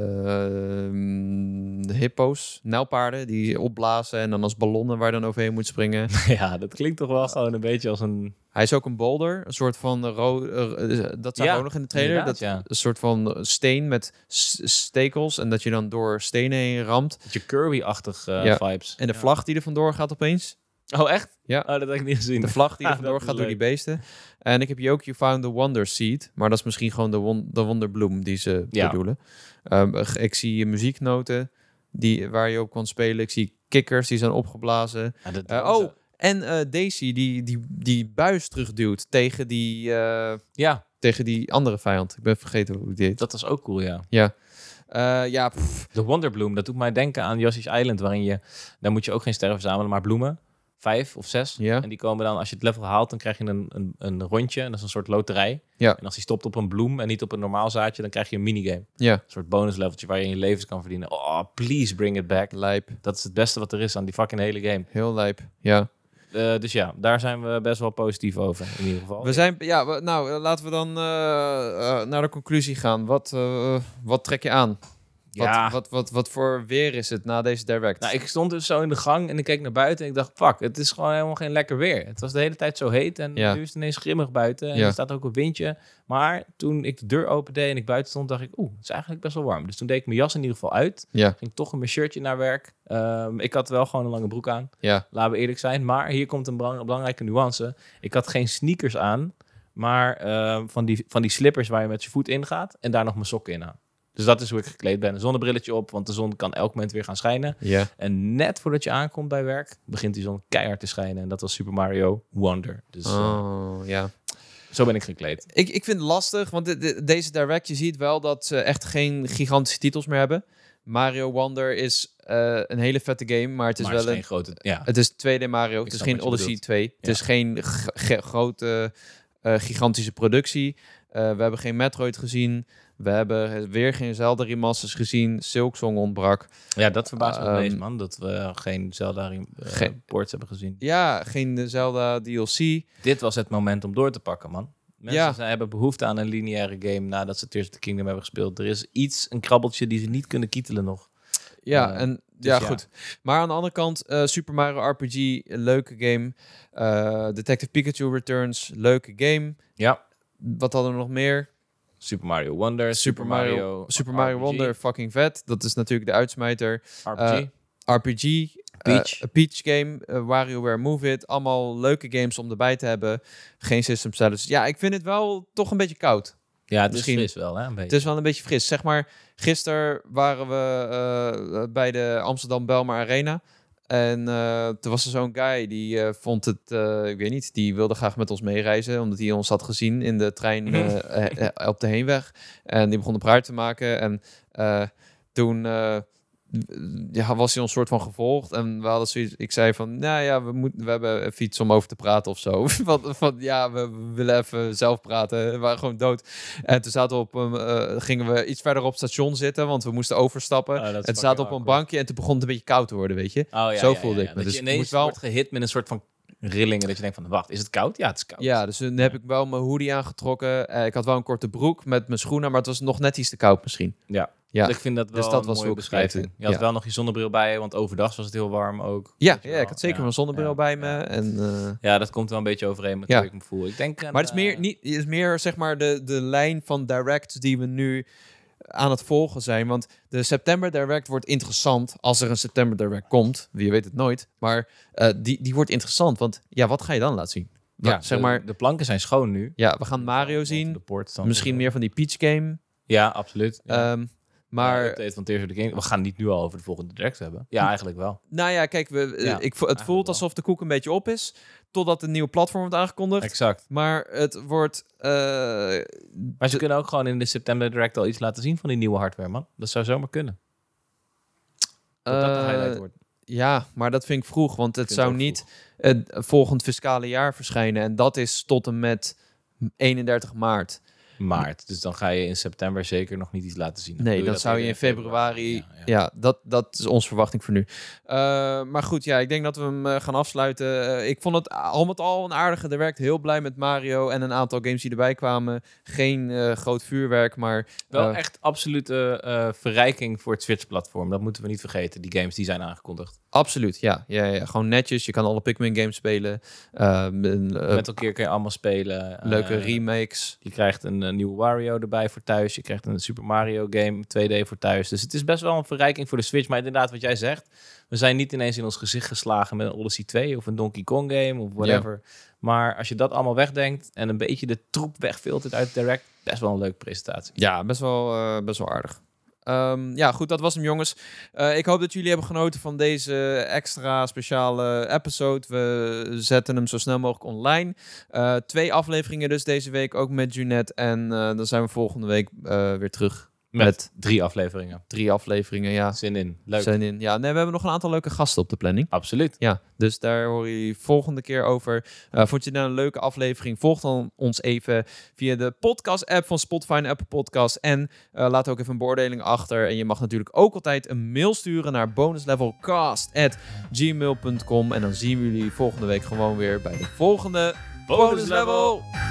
de hippo's, nijlpaarden die opblazen en dan als ballonnen waar je dan overheen moet springen. Ja, dat klinkt toch wel gewoon een beetje als een... Hij is ook een boulder, een soort van ro- uh, dat zag ja, ook nog in de trailer. Dat ja. Een soort van steen met s- stekels en dat je dan door stenen heen ramt. Dat je Kirby-achtig uh, ja. vibes. En de ja. vlag die er vandoor gaat opeens. Oh, echt? Ja. Oh, dat heb ik niet gezien. De vlag die er vandoor gaat door die beesten. En ik heb hier ook You Found the Wonder Seed. Maar dat is misschien gewoon de, won- de wonderbloem die ze ja. bedoelen. Um, ik zie muzieknoten die, waar je op kan spelen. Ik zie kikkers die zijn opgeblazen. Ja, dat uh, oh, en uh, Daisy die, die die buis terugduwt tegen die, uh, ja. tegen die andere vijand. Ik ben vergeten hoe die heet. Dat was ook cool, ja. Ja. Uh, ja, de Wonderbloem, dat doet mij denken aan Yoshi's Island, waarin je, daar moet je ook geen sterren verzamelen, maar bloemen. Vijf of zes. Ja. En die komen dan, als je het level haalt, dan krijg je een, een, een rondje. En dat is een soort loterij. Ja. En als die stopt op een bloem en niet op een normaal zaadje, dan krijg je een minigame. Ja. Een soort bonusleveltje waar je je levens kan verdienen. Oh, please bring it back. Lijp. Dat is het beste wat er is aan die fucking hele game. Heel lijp, ja. Uh, dus ja, daar zijn we best wel positief over, in ieder geval. We zijn, ja, we, nou, laten we dan uh, uh, naar de conclusie gaan. Wat, uh, wat trek je aan? Ja. Wat, wat, wat, wat voor weer is het na deze direct? Nou, ik stond dus zo in de gang en ik keek naar buiten en ik dacht, fuck, het is gewoon helemaal geen lekker weer. Het was de hele tijd zo heet en ja. nu is het ineens grimmig buiten en ja. er staat ook een windje. Maar toen ik de deur opende en ik buiten stond, dacht ik, oeh, het is eigenlijk best wel warm. Dus toen deed ik mijn jas in ieder geval uit. Ja. Ging toch in mijn shirtje naar werk. Um, ik had wel gewoon een lange broek aan. Ja. Laten we eerlijk zijn. Maar hier komt een belang- belangrijke nuance. Ik had geen sneakers aan, maar uh, van, die, van die slippers waar je met je voet in gaat en daar nog mijn sokken in aan. Dus dat is hoe ik gekleed ben. Een zonnebrilletje op, want de zon kan elk moment weer gaan schijnen. Ja. En net voordat je aankomt bij werk, begint die zon keihard te schijnen. En dat was Super Mario Wonder. Dus oh, uh, ja. Zo ben ik gekleed. Ik, ik vind het lastig, want de, de, deze Direct, je ziet wel dat ze echt geen gigantische titels meer hebben. Mario Wonder is uh, een hele vette game, maar het is maar wel het is een... Geen grote, ja. Het is twee D Mario, ik het is geen Odyssey twee. Ja. Het is geen g- g- grote, uh, gigantische productie. Uh, we hebben geen Metroid gezien. We hebben weer geen Zelda remasters gezien. Silksong ontbrak. Ja, dat verbaast me uh, meest, man. Dat we geen Zelda uh, geen, ports hebben gezien. Ja, geen Zelda D L C. Dit was het moment om door te pakken, man. Mensen ja. zijn, hebben behoefte aan een lineaire game nadat ze Tears of the Kingdom hebben gespeeld. Er is iets, een krabbeltje die ze niet kunnen kietelen nog. Ja, uh, en dus ja, ja, goed. Maar aan de andere kant, uh, Super Mario R P G, een leuke game. Uh, Detective Pikachu Returns, leuke game. Ja. Wat hadden we nog meer? Super Mario Wonder, Super, Super Mario, Mario, Super Mario Wonder, fucking vet. Dat is natuurlijk de uitsmijter. R P G. Uh, R P G. Peach. Uh, Peach game, uh, WarioWare Move It. Allemaal leuke games om erbij te hebben. Geen system sellers. Ja, ik vind het wel toch een beetje koud. Ja, het Misschien. is fris wel, hè? Een beetje. Het is wel een beetje fris. Zeg maar, gisteren waren we uh, bij de Amsterdam Belmar Arena. En uh, toen was er zo'n guy die uh, vond het, uh, ik weet niet, die wilde graag met ons meereizen, omdat hij ons had gezien in de trein uh, uh, op de heenweg. En die begon een praat te maken. En uh, toen uh, ja, was hij ons soort van gevolgd. En we hadden zoiets, ik zei van, nou ja, we, moeten, we hebben even iets om over te praten of zo. van, van, ja, we, we willen even zelf praten. We waren gewoon dood. En toen zaten we op, uh, gingen we iets verder op het station zitten, want we moesten overstappen. Oh, en toen zaten we op een bankje en toen begon het een beetje koud te worden, weet je. Oh, ja, zo ja, voelde ja, ja. ik me. Dat dus je ineens wel... wordt gehit met een soort van rillingen, dat je denkt van, wacht, is het koud? Ja, het is koud. Ja, dus toen heb ik wel mijn hoodie aangetrokken. Uh, ik had wel een korte broek met mijn schoenen, maar het was nog net iets te koud misschien. Ja. Ja, ik vind dat wel dus dat een was mooie beschrijving. Je had ja. wel nog je zonnebril bij je, want overdag was het heel warm ook. Ja, ja ik had zeker ja, mijn zonnebril ja, bij me. Ja. En, uh... ja, dat komt wel een beetje overeen met ja. hoe ik me voel. Ik denk, maar het is meer, niet, het is meer zeg maar de, de lijn van directs die we nu aan het volgen zijn. Want de September Direct wordt interessant als er een September Direct komt. Wie weet het nooit. Maar uh, die, die wordt interessant, want ja, wat ga je dan laten zien? Ja, wat, zeg de, maar, de planken zijn schoon nu. Ja, we gaan Mario zien. De poort misschien meer van die Peach game. Ja, absoluut. Ja. Um, Maar ja, update van Tears of the Kingdom. We gaan niet nu al over de volgende direct hebben. Ja, eigenlijk wel. Nou ja, kijk, we, ja, ik, het voelt alsof de koek een beetje op is. Totdat een nieuwe platform wordt aangekondigd. Exact. Maar het wordt... Uh, maar ze kunnen ook gewoon in de September Direct al iets laten zien van die nieuwe hardware, man. Dat zou zomaar kunnen. Dat uh, dat de highlight wordt. Ja, maar dat vind ik vroeg. Want het zou niet het volgend fiscale jaar verschijnen. En dat is tot en met eenendertig maart. Maart. Dus dan ga je in september zeker nog niet iets laten zien. Dan nee, dan dat zou je in februari... Ja, ja. ja dat, dat is onze verwachting voor nu. Uh, maar goed, ja, ik denk dat we hem uh, gaan afsluiten. Uh, ik vond het al met al een aardige. Er werkt heel blij met Mario en een aantal games die erbij kwamen. Geen uh, groot vuurwerk, maar... Uh, Wel echt absolute uh, verrijking voor het Switch-platform. Dat moeten we niet vergeten, die games die zijn aangekondigd. Absoluut, ja. ja, ja. Gewoon netjes. Je kan alle Pikmin games spelen. Uh, uh, met elkaar kun je allemaal spelen. Leuke uh, remakes. Je krijgt een een nieuwe Wario erbij voor thuis. Je krijgt een Super Mario game twee D voor thuis. Dus het is best wel een verrijking voor de Switch. Maar inderdaad, wat jij zegt, we zijn niet ineens in ons gezicht geslagen met een Odyssey twee of een Donkey Kong game of whatever. Ja. Maar als je dat allemaal wegdenkt en een beetje de troep wegfiltert uit Direct, best wel een leuke presentatie. Ja, best wel, uh, best wel aardig. Um, ja, goed, dat was hem, jongens. Uh, ik hoop dat jullie hebben genoten van deze extra speciale episode. We zetten hem zo snel mogelijk online. Uh, twee afleveringen dus deze week, ook met Jeanette. En uh, dan zijn we volgende week uh, weer terug. Met, met drie afleveringen. Drie afleveringen, ja. Zin in. Leuk. Zin in. Ja, nee, we hebben nog een aantal leuke gasten op de planning. Absoluut. Ja, dus daar hoor je volgende keer over. Uh, vond je nou een leuke aflevering? Volg dan ons even via de podcast-app van Spotify en Apple Podcasts. En uh, laat ook even een beoordeling achter. En je mag natuurlijk ook altijd een mail sturen naar bonuslevelcast at gmail dot com. En dan zien we jullie volgende week gewoon weer bij de volgende Bonus Level.